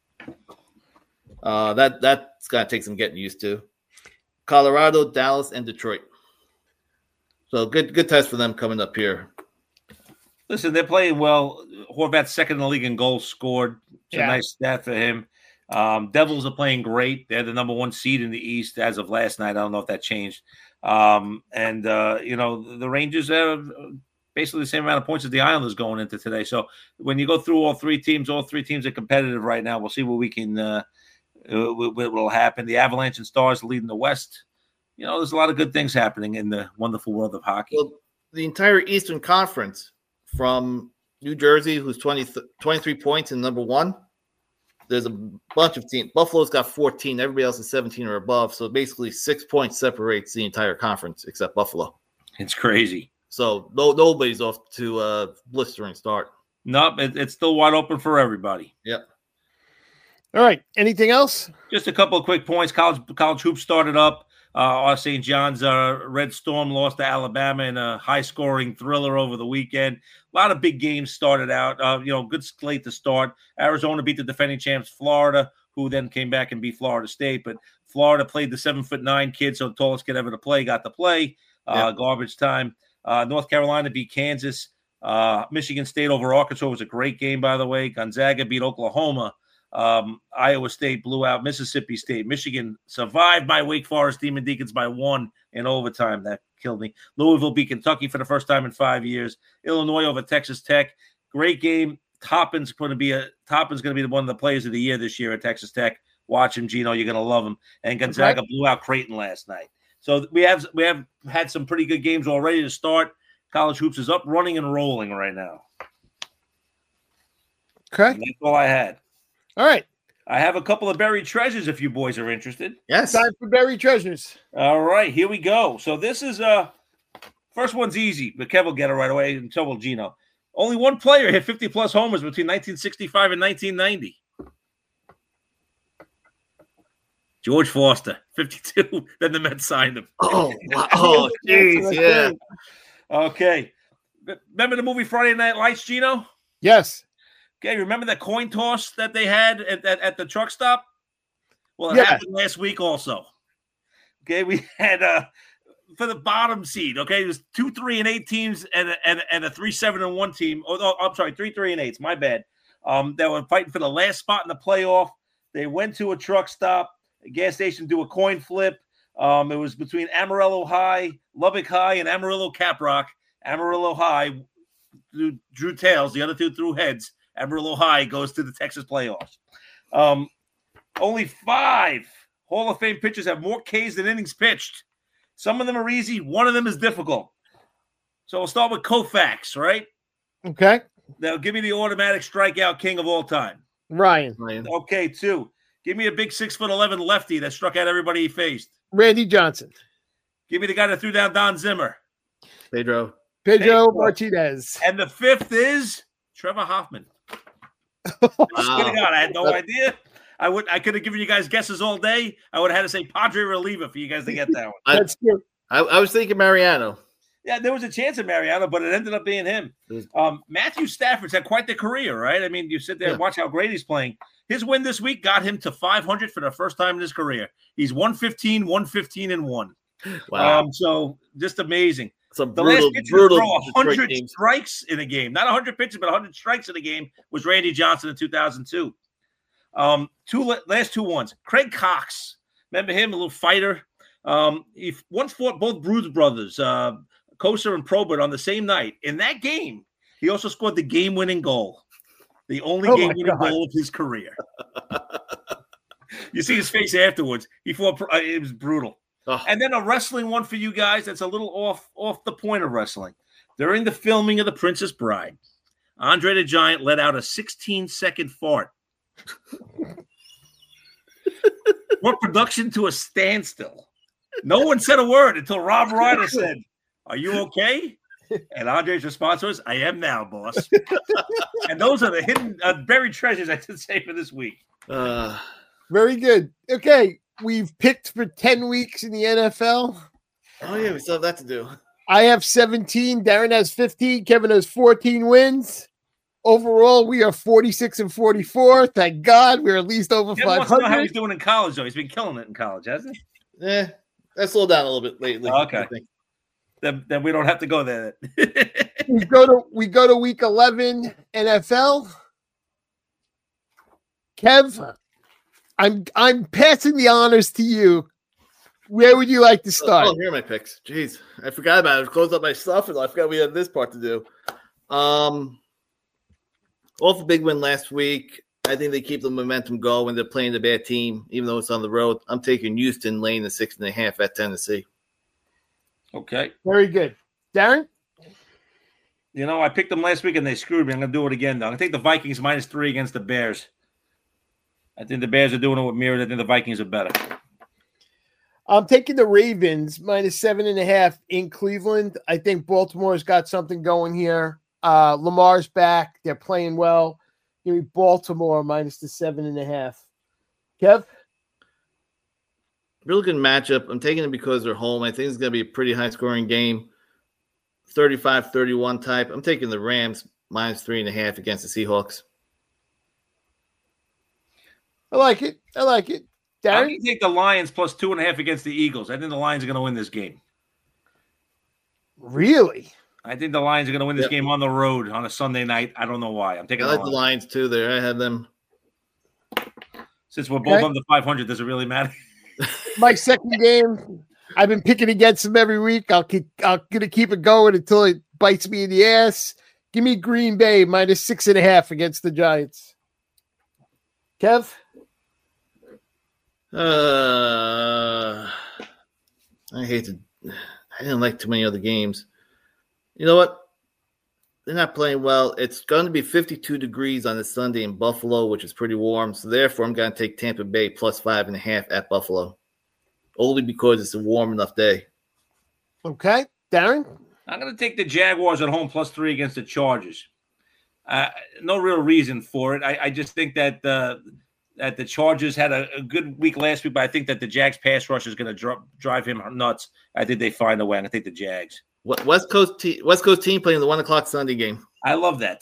Uh, that, that's going to take some getting used to. Colorado, Dallas, and Detroit. So good good test for them coming up here. Listen, they're playing well. Horvat's second in the league in goals scored. It's yeah. a nice stat for him. Um, Devils are playing great. They're the number one seed in the East as of last night. I don't know if that changed. Um, and, uh, you know, the Rangers have basically the same amount of points as the Islanders going into today. So when you go through all three teams, all three teams are competitive right now. We'll see what we can uh, – what will happen. The Avalanche and Stars leading the West. You know, there's a lot of good things happening in the wonderful world of hockey. Well, the entire Eastern Conference from New Jersey, who's twenty, twenty-three points and number one, there's a bunch of teams. Buffalo's got fourteen. Everybody else is seventeen or above. So basically six points separates the entire conference except Buffalo. It's crazy. So no, nobody's off to a blistering start. Nope, it, it's still wide open for everybody. Yep. All right. Anything else? Just a couple of quick points. College college hoops started up. Uh, our Saint John's uh, Red Storm lost to Alabama in a high-scoring thriller over the weekend. A lot of big games started out. Uh, you know, good slate to start. Arizona beat the defending champs Florida, who then came back and beat Florida State. But Florida played the seven foot nine kid, so the tallest kid ever to play got to play. Uh, yeah. Garbage time. Uh, North Carolina beat Kansas. Uh, Michigan State over Arkansas was a great game, by the way. Gonzaga beat Oklahoma. Um, Iowa State blew out Mississippi State. Michigan survived my Wake Forest Demon Deacons by one in overtime. That killed me. Louisville beat Kentucky for the first time in five years. Illinois over Texas Tech. Great game. Toppin's going to be a Toppin's going to be one of the players of the year this year at Texas Tech. Watch him, Gino. You're going to love him. And Gonzaga right. blew out Creighton last night. So we have we have had some pretty good games already to start. College hoops is up, running, and rolling right now. Okay, and that's all I had. All right. I have a couple of buried treasures if you boys are interested. Yes. Time for buried treasures. All right, here we go. So this is uh first one's easy, but Kev will get it right away, and so will Gino. Only one player hit fifty plus homers between nineteen sixty-five and nineteen ninety. George Foster, fifty-two. Then the Mets signed him. Oh, wow. Oh, jeez, yeah. Okay. Remember the movie Friday Night Lights, Gino? Yes. Okay, remember that coin toss that they had at, at, at the truck stop? Well, it Yeah. happened last week also. Okay, we had uh for the bottom seed. Okay, it was two, three, and eight teams, and a, and, and a three, seven, and one team. Oh, no, I'm sorry, three, three, and eights. My bad. Um, they were fighting for the last spot in the playoff. They went to a truck stop, a gas station, do a coin flip. Um, it was between Amarillo High, Lubbock High, and Amarillo Caprock. Amarillo High drew, drew tails. The other two threw heads. Amarillo High goes to the Texas playoffs. Um, only five Hall of Fame pitchers have more Ks than innings pitched. Some of them are easy. One of them is difficult. So we'll start with Koufax, right? Okay. Now give me the automatic strikeout king of all time. Ryan. Ryan. Okay, two. Give me a big six foot eleven lefty that struck out everybody he faced. Randy Johnson. Give me the guy that threw down Don Zimmer. Pedro. Pedro Pedro. Martinez. And the fifth is Trevor Hoffman. I swear to God, I had no idea. I would I could have given you guys guesses all day. I would have had to say Padre Reliever for you guys to get that one. I, That's good. I, I was thinking Mariano. Yeah, there was a chance of Mariano, but it ended up being him. Um, Matthew Stafford's had quite the career, right? I mean, you sit there Yeah. and watch how great he's playing. His win this week got him to five hundred for the first time in his career. He's one fifteen, one fifteen, and one. Wow. Um, so just amazing. Some The brutal, last pitcher brutal to throw one hundred Detroit teams. strikes in a game, not one hundred pitches, but one hundred strikes in a game, was Randy Johnson in two thousand two. Um, two last two ones. Craig Cox, remember him, a little fighter. Um, he once fought both Bruce brothers, uh, Kosa and Probert, on the same night. In that game, he also scored the game-winning goal, the only Oh my game-winning God. goal of his career. You see his face afterwards. He fought. Uh, it was brutal. Oh, And then a wrestling one for you guys that's a little off off the point of wrestling. During the filming of The Princess Bride, Andre the Giant let out a sixteen-second fart. Brought production to a standstill. No one said a word until Rob Ryder said, "Are you okay?" And Andre's response was, "I am now, boss." And those are the hidden, uh, buried treasures I did say for this week. uh, Very good. Okay. We've picked for ten weeks in the N F L. oh, yeah, we still have that to do. I have seventeen. Darren has fifteen. Kevin has fourteen wins. Overall, we are forty-six and forty-four. Thank God we're at least over Kevin five wants to know how hundred. he's doing in college, though. He's been killing it in college, hasn't he? Eh, that slowed down a little bit lately. Okay. I think. Then, then we don't have to go there. We go to we go to week eleven N F L. Kev, I'm I'm passing the honors to you. Where would you like to start? Oh, here are my picks. Jeez, I forgot about it. I closed up my stuff, and I forgot we had this part to do. Um, off a big win last week. I think they keep the momentum going. They're playing the bad team, even though it's on the road. I'm taking Houston, laying the six and a half at Tennessee. Okay. Very good. Darren? You know, I picked them last week and they screwed me. I'm going to do it again, though. I'm going to take the Vikings minus three against the Bears. I think the Bears are doing it with mirrors. I think the Vikings are better. I'm taking the Ravens minus seven and a half in Cleveland. I think Baltimore's got something going here. Uh, Lamar's back. They're playing well. Give me Baltimore minus the seven and a half. Kev? Really good matchup. I'm taking it because they're home. I think it's going to be a pretty high-scoring game, thirty-five thirty-one type. I'm taking the Rams minus three and a half against the Seahawks. I like it. I like it. I'm Darren? going to take the Lions plus two and a half against the Eagles. I think the Lions are going to win this game. Really? I think the Lions are going to win this Yep. game on the road on a Sunday night. I don't know why. I'm I taking like the the Lions. Lions, too, there. I had them. Since we're both Okay. under five hundred, does it really matter? My second game. I've been picking against them every week. I'll keep I'm gonna keep it going until it bites me in the ass. Give me Green Bay minus six and a half against the Giants. Kev? Uh, I hate to. I didn't like too many other games. You know what? They're not playing well. It's going to be fifty-two degrees on a Sunday in Buffalo, which is pretty warm. So therefore, I'm going to take Tampa Bay plus five and a half at Buffalo, only because it's a warm enough day. Okay. Darren? I'm going to take the Jaguars at home plus three against the Chargers. Uh, no real reason for it. I, I just think that uh, that the Chargers had a, a good week last week, but I think that the Jags pass rush is going to dr- drive him nuts. I think they find a way. I'm going to take the Jags. What West Coast te- West Coast team playing the one o'clock Sunday game. I love that too.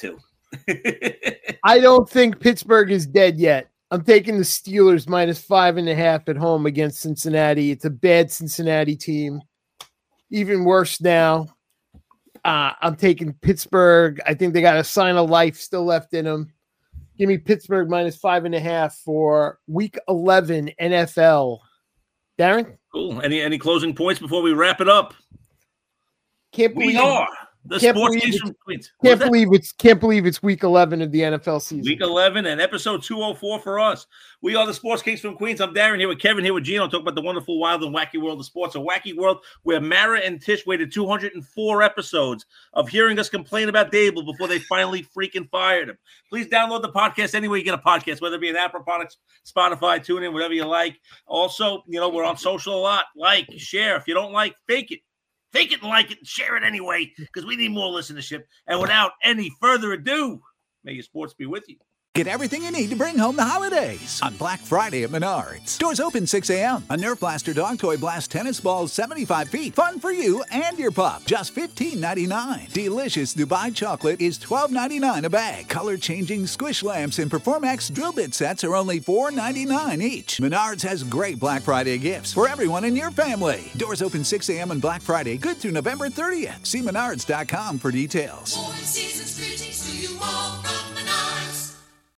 I don't think Pittsburgh is dead yet. I'm taking the Steelers minus five and a half at home against Cincinnati. It's a bad Cincinnati team. Even worse now. Uh, I'm taking Pittsburgh. I think they got a sign of life still left in them. Give me Pittsburgh minus five and a half for week eleven N F L. Darren? Cool. Any any closing points before we wrap it up? Can't believe We are the Can't Sports believe Kings it. from Queens. What Can't was that? believe it's can't believe it's week eleven of the N F L season. Week eleven and episode two oh four for us. We are the Sports Kings from Queens. I'm Darren here with Kevin, here with Gino. Talk about the wonderful, wild, and wacky world of sports. A wacky world where Mara and Tish waited two hundred four episodes of hearing us complain about Dable before they finally freaking fired him. Please download the podcast anywhere you get a podcast, whether it be an Apple product, Spotify, TuneIn, whatever you like. Also, you know, we're on social a lot. Like, share. If you don't like, fake it. Fake it and like it and share it anyway, because we need more listenership. And without any further ado, may your sports be with you. Get everything you need to bring home the holidays on Black Friday at Menards. Doors open six a.m. A Nerf Blaster dog toy blast tennis balls seventy-five feet. Fun for you and your pup. Just fifteen ninety-nine. Delicious Dubai chocolate is twelve ninety-nine a bag. Color-changing squish lamps and Performax drill bit sets are only four ninety-nine each. Menards has great Black Friday gifts for everyone in your family. Doors open six a.m. on Black Friday. Good through November thirtieth. See menards dot com for details. Four seasons,